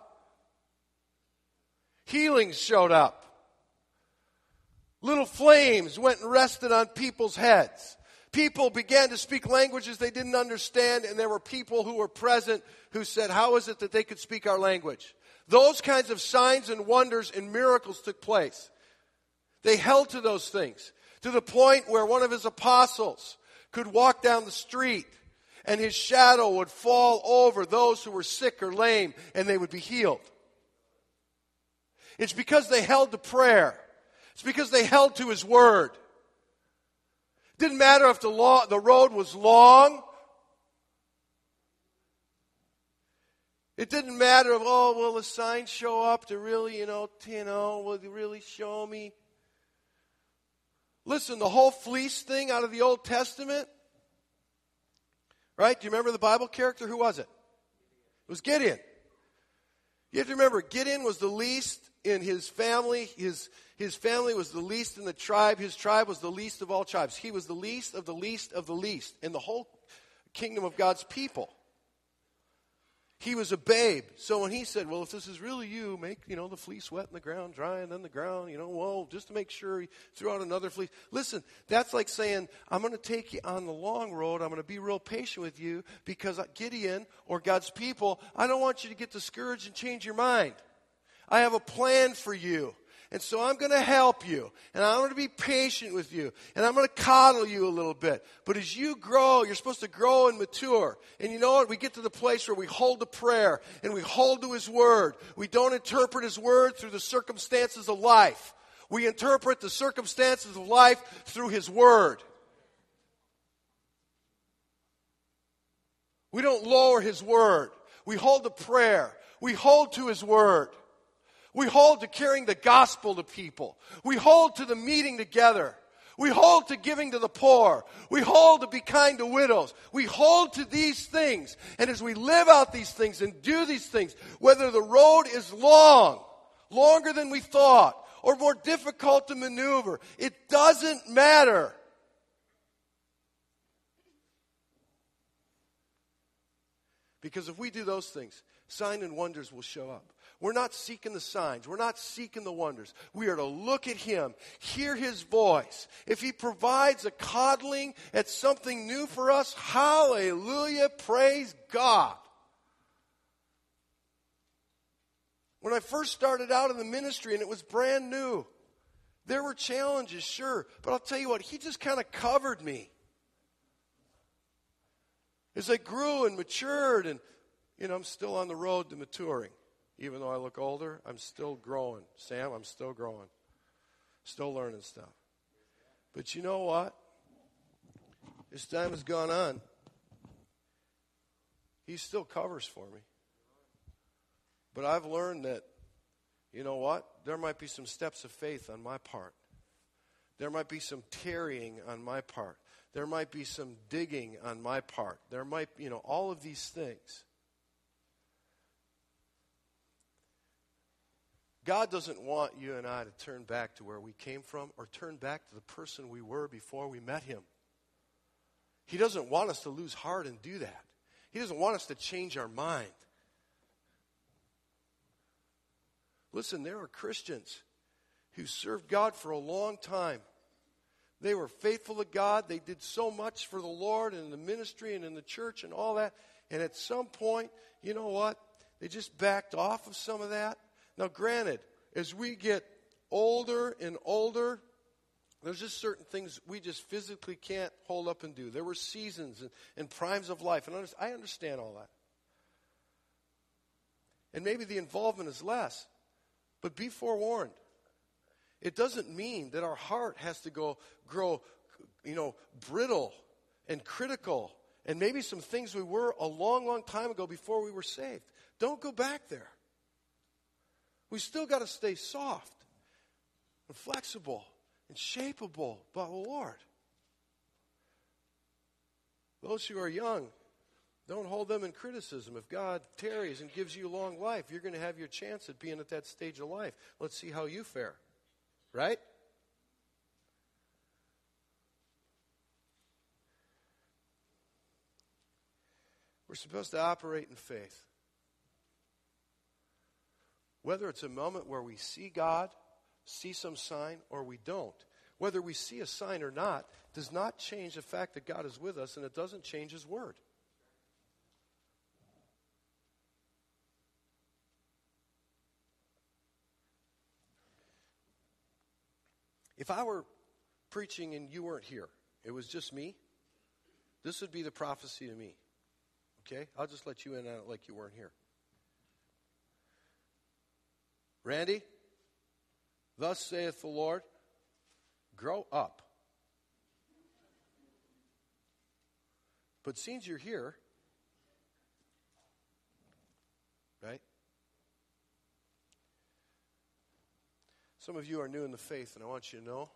S2: Healings showed up. Little flames went and rested on people's heads. People began to speak languages they didn't understand, and there were people who were present who said, how is it that they could speak our language? Those kinds of signs and wonders and miracles took place. They held to those things to the point where one of his apostles could walk down the street and his shadow would fall over those who were sick or lame and they would be healed. It's because they held to prayer. It's because they held to His word. Didn't matter if the law, the road was long. It didn't matter if, oh, will the signs show up to really, you know, you know, will they really show me? Listen, the whole fleece thing out of the Old Testament, right? Do you remember the Bible character? Who was it? It was Gideon. You have to remember, Gideon was the least in his family. His, his family was the least in the tribe. His tribe was the least of all tribes. He was the least of the least of the least in the whole kingdom of God's people. He was a babe. So when he said, well, if this is really you, make, you know, the fleece wet in the ground, dry and then the ground, you know, well, just to make sure, he threw out another fleece. Listen, that's like saying, I'm going to take you on the long road. I'm going to be real patient with you because Gideon or God's people, I don't want you to get discouraged and change your mind. I have a plan for you. And so I'm going to help you. And I'm going to be patient with you. And I'm going to coddle you a little bit. But as you grow, you're supposed to grow and mature. And you know what? We get to the place where we hold to prayer. And we hold to His word. We don't interpret His word through the circumstances of life. We interpret the circumstances of life through His word. We don't lower His word. We hold to prayer. We hold to His word. We hold to carrying the gospel to people. We hold to the meeting together. We hold to giving to the poor. We hold to be kind to widows. We hold to these things. And as we live out these things and do these things, whether the road is long, longer than we thought, or more difficult to maneuver, it doesn't matter. Because if we do those things, signs and wonders will show up. We're not seeking the signs. We're not seeking the wonders. We are to look at Him, hear His voice. If He provides a coddling at something new for us, hallelujah, praise God. When I first started out in the ministry and it was brand new, there were challenges, sure. But I'll tell you what, He just kind of covered me. As I grew and matured and, you know, I'm still on the road to maturing. Even though I look older, I'm still growing. Sam, I'm still growing. Still learning stuff. But you know what? As time has gone on, He still covers for me. But I've learned that, you know what? There might be some steps of faith on my part. There might be some tarrying on my part. There might be some digging on my part. There might, you know, all of these things. God doesn't want you and I to turn back to where we came from or turn back to the person we were before we met Him. He doesn't want us to lose heart and do that. He doesn't want us to change our mind. Listen, there are Christians who served God for a long time. They were faithful to God. They did so much for the Lord and in the ministry and in the church and all that. And at some point, you know what? They just backed off of some of that. Now, granted, as we get older and older, There's just certain things we just physically can't hold up and do. There were seasons and, and primes of life, and I understand all that. And maybe the involvement is less, but be forewarned. It doesn't mean that our heart has to go grow, you know, brittle and critical, and maybe some things we were a long, long time ago before we were saved. Don't go back there. We still got to stay soft and flexible and shapeable by the Lord. Those who are young, don't hold them in criticism. If God tarries and gives you long life, you're going to have your chance at being at that stage of life. Let's see how you fare. Right? We're supposed to operate in faith. Whether it's a moment where we see God, see some sign, or we don't, whether we see a sign or not, does not change the fact that God is with us, and it doesn't change His word. If I were preaching and you weren't here, it was just me, this would be the prophecy to me. Okay? I'll just let you in on it like you weren't here. Randy, thus saith the Lord, grow up. But since you're here, right? Some of you are new in the faith, and I want you to know,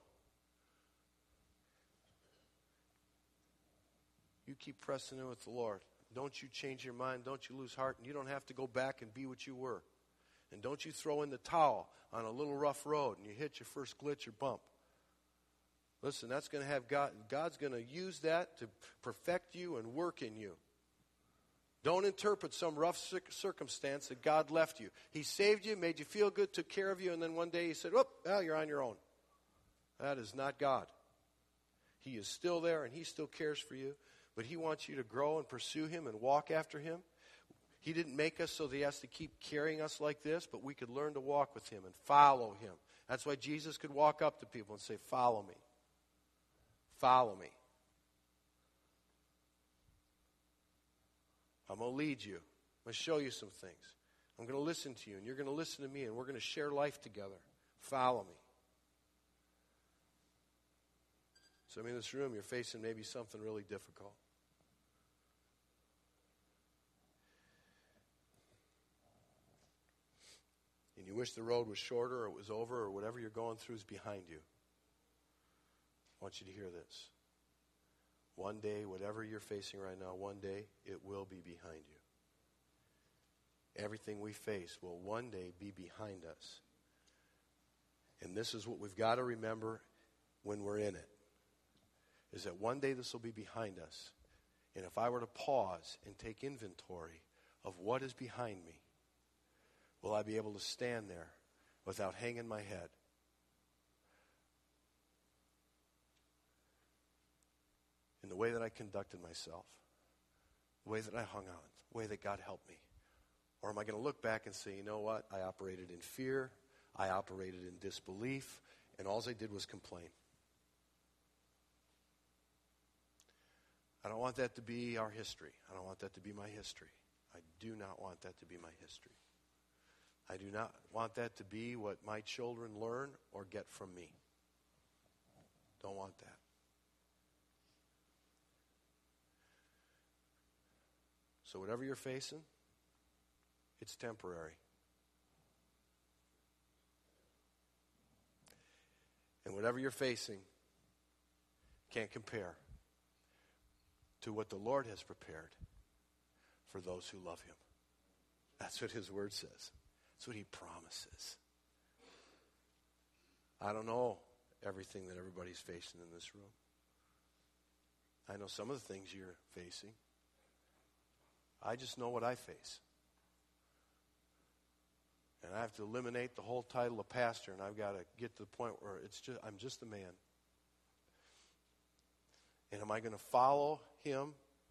S2: you keep pressing in with the Lord. Don't you change your mind. Don't you lose heart. And you don't have to go back and be what you were. And don't you throw in the towel on a little rough road and you hit your first glitch or bump. Listen, that's going to have God. God's going to use that to perfect you and work in you. Don't interpret some rough circumstance that God left you. He saved you, made you feel good, took care of you, and then one day He said, whoop, well, you're on your own. That is not God. He is still there, and He still cares for you, but He wants you to grow and pursue Him and walk after Him. He didn't make us so that He has to keep carrying us like this, but we could learn to walk with Him and follow Him. That's why Jesus could walk up to people and say, follow me. Follow me. I'm going to lead you. I'm going to show you some things. I'm going to listen to you, and you're going to listen to me, and we're going to share life together. Follow me. Some of you in this room, you're facing maybe something really difficult. And you wish the road was shorter or it was over or whatever you're going through is behind you. I want you to hear this. One day, whatever you're facing right now, one day it will be behind you. Everything we face will one day be behind us. And this is what we've got to remember when we're in it, is that one day this will be behind us. And if I were to pause and take inventory of what is behind me, will I be able to stand there without hanging my head? In the way that I conducted myself, the way that I hung on, the way that God helped me? Or am I going to look back and say, you know what? I operated in fear, I operated in disbelief, and all I did was complain. I don't want that to be our history. I don't want that to be my history. I do not want that to be my history. I do not want that to be what my children learn or get from me. Don't want that. So whatever you're facing, it's temporary. And whatever you're facing can't compare to what the Lord has prepared for those who love Him. That's what His word says. That's what He promises. I don't know everything that everybody's facing in this room. I know some of the things you're facing. I just know what I face. And I have to eliminate the whole title of pastor, and I've got to get to the point where it's just I'm just a man. And am I going to follow Him?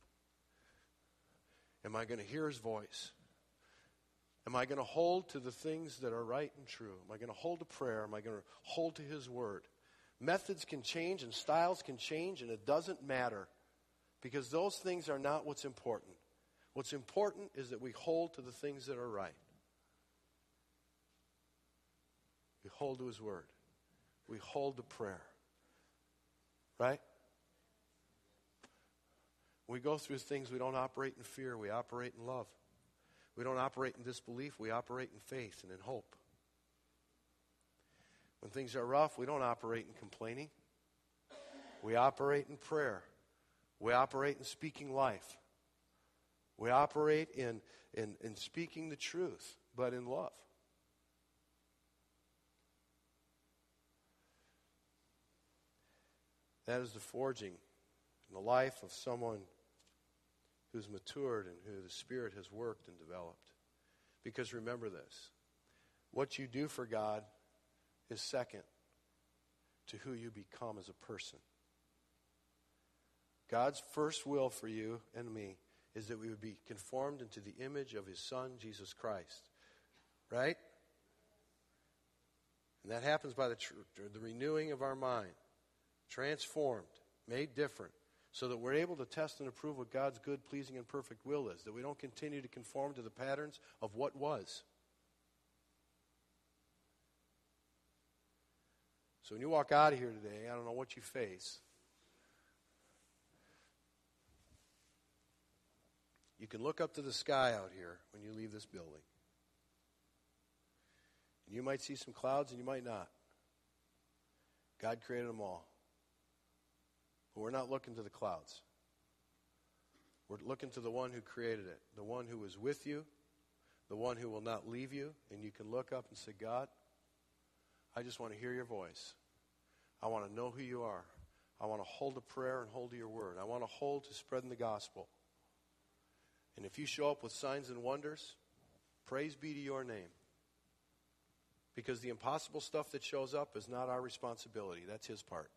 S2: Am I going to hear His voice? Am I going to hold to the things that are right and true? Am I going to hold to prayer? Am I going to hold to His word? Methods can change and styles can change, and it doesn't matter because those things are not what's important. What's important is that we hold to the things that are right. We hold to His Word. We hold to prayer. Right? When we go through things, we don't operate in fear. We operate in love. We don't operate in disbelief. We operate in faith and in hope. When things are rough, we don't operate in complaining. We operate in prayer. We operate in speaking life. We operate in, in, in speaking the truth, but in love. That is the forging in the life of someone who's matured and who the Spirit has worked and developed. Because remember this, what you do for God is second to who you become as a person. God's first will for you and me is that we would be conformed into the image of His Son, Jesus Christ. Right? And that happens by the, tr- the renewing of our mind. Transformed, made different, so that we're able to test and approve what God's good, pleasing, and perfect will is. That we don't continue to conform to the patterns of what was. So when you walk out of here today, I don't know what you face. You can look up to the sky out here when you leave this building. And you might see some clouds and you might not. God created them all. But we're not looking to the clouds. We're looking to the one who created it, the one who is with you, the one who will not leave you. And you can look up and say, God, I just want to hear your voice. I want to know who you are. I want to hold to prayer and hold to your word. I want to hold to spreading the gospel. And if you show up with signs and wonders, praise be to your name. Because the impossible stuff that shows up is not our responsibility. That's His part.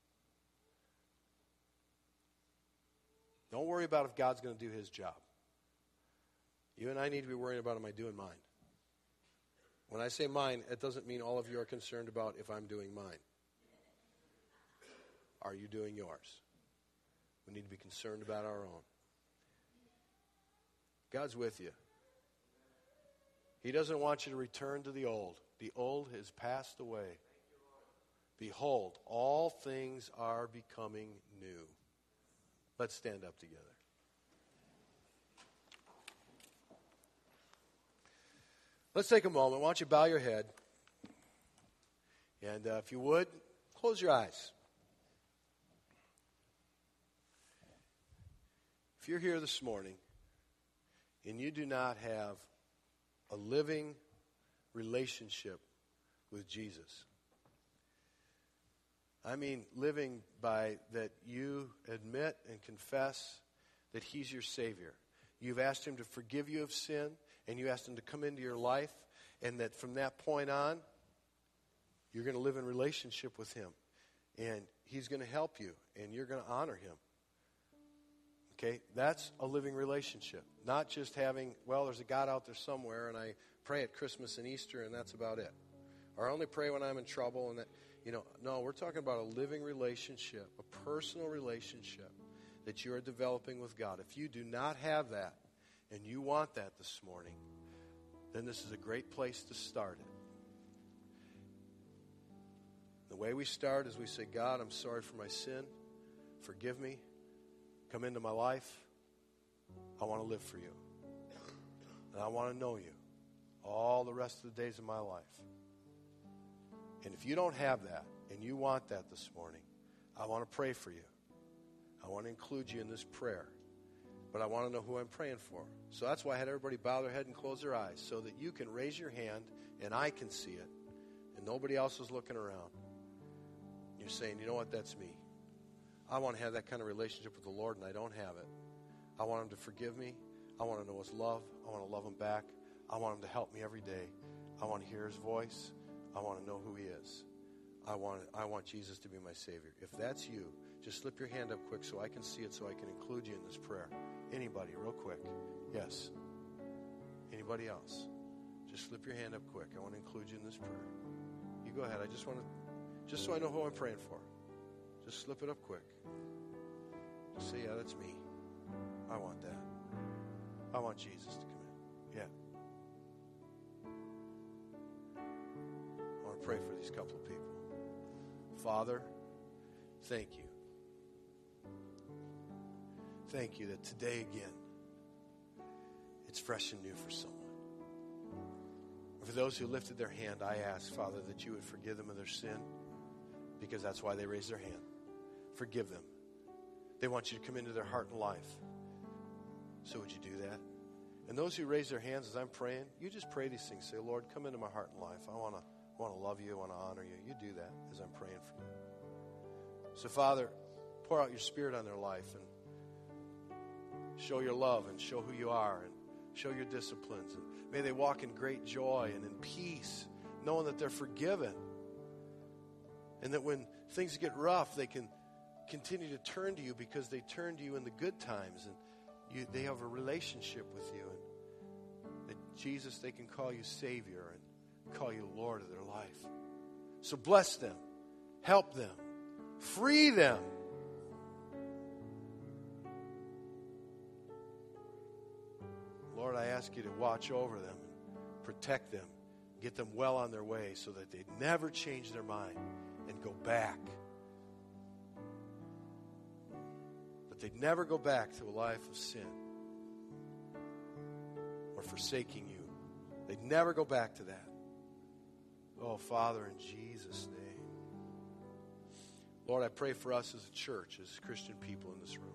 S2: Don't worry about if God's going to do His job. You and I need to be worrying about, am I doing mine? When I say mine, it doesn't mean all of you are concerned about if I'm doing mine. Are you doing yours? We need to be concerned about our own. God's with you. He doesn't want you to return to the old. The old has passed away. Behold, all things are becoming new. Let's stand up together. Let's take a moment. Why don't you bow your head? And uh, if you would, close your eyes. If you're here this morning and you do not have a living relationship with Jesus, I mean living by that you admit and confess that He's your Savior. You've asked Him to forgive you of sin, and you asked Him to come into your life, and that from that point on, you're going to live in relationship with Him. And He's going to help you, and you're going to honor Him. Okay, that's a living relationship. Not just having, well, there's a God out there somewhere, and I pray at Christmas and Easter, and that's about it. Or I only pray when I'm in trouble, and that, you know, no, we're talking about a living relationship, a personal relationship that you are developing with God. If you do not have that, and you want that this morning, then this is a great place to start it. The way we start is we say, God, I'm sorry for my sin. Forgive me. Come into my life. I want to live for you. And I want to know you all the rest of the days of my life. And if you don't have that and you want that this morning, I want to pray for you. I want to include you in this prayer. But I want to know who I'm praying for. So that's why I had everybody bow their head and close their eyes so that you can raise your hand and I can see it. And nobody else is looking around. You're saying, you know what, that's me. I want to have that kind of relationship with the Lord, and I don't have it. I want Him to forgive me. I want to know His love. I want to love Him back. I want Him to help me every day. I want to hear His voice. I want to know who He is. I want I want Jesus to be my Savior. If that's you, just slip your hand up quick so I can see it, so I can include you in this prayer. Anybody, real quick. Yes. Anybody else? Just slip your hand up quick. I want to include you in this prayer. You go ahead. I just want to Just so I know who I'm praying for. Just slip it up quick. Just say, yeah, that's me. I want that. I want Jesus to come in. Yeah. I want to pray for these couple of people. Father, thank you. Thank you that today again, it's fresh and new for someone. For those who lifted their hand, I ask, Father, that you would forgive them of their sin, because that's why they raised their hand. Forgive them. They want you to come into their heart and life. So would you do that? And those who raise their hands as I'm praying, you just pray these things. Say, Lord, come into my heart and life. I want to want to love you. I want to honor you. You do that as I'm praying for you. So, Father, pour out your Spirit on their life and show your love and show who you are and show your disciplines. And may they walk in great joy and in peace, knowing that they're forgiven. And that when things get rough, they can continue to turn to you because they turn to you in the good times. And you, they have a relationship with you. And that, Jesus, they can call you Savior and call you Lord of their life. So bless them. Help them. Free them. Lord, I ask you to watch over them, protect them, get them well on their way so that they never change their mind and go back. That they'd never go back to a life of sin or forsaking you. They'd never go back to that. Oh, Father, in Jesus' name. Lord, I pray for us as a church, as Christian people in this room.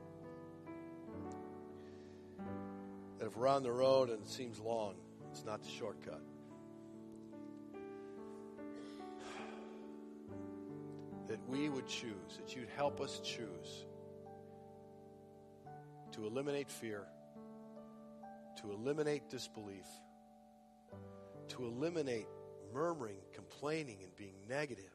S2: That if we're on the road and it seems long, it's not the shortcut. That we would choose, that you'd help us choose to eliminate fear, to eliminate disbelief, to eliminate murmuring, complaining, and being negative.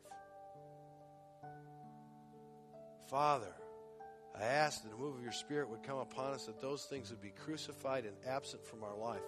S2: Father, I ask that a move of your Spirit would come upon us, that those things would be crucified and absent from our life.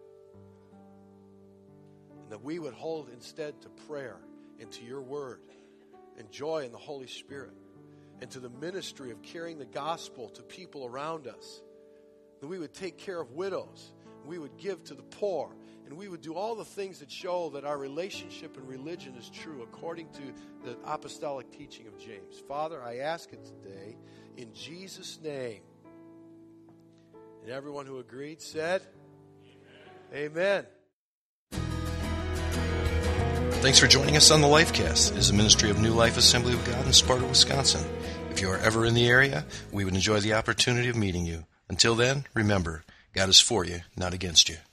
S2: And that we would hold instead to prayer and to your word and joy in the Holy Spirit and to the ministry of carrying the gospel to people around us. That we would take care of widows, and we would give to the poor, and we would do all the things that show that our relationship and religion is true according to the apostolic teaching of James. Father, I ask it today in Jesus' name. And everyone who agreed said, Amen. Amen.
S1: Thanks for joining us on the Lifecast. It is a ministry of New Life Assembly of God in Sparta, Wisconsin. If you are ever in the area, we would enjoy the opportunity of meeting you. Until then, remember, God is for you, not against you.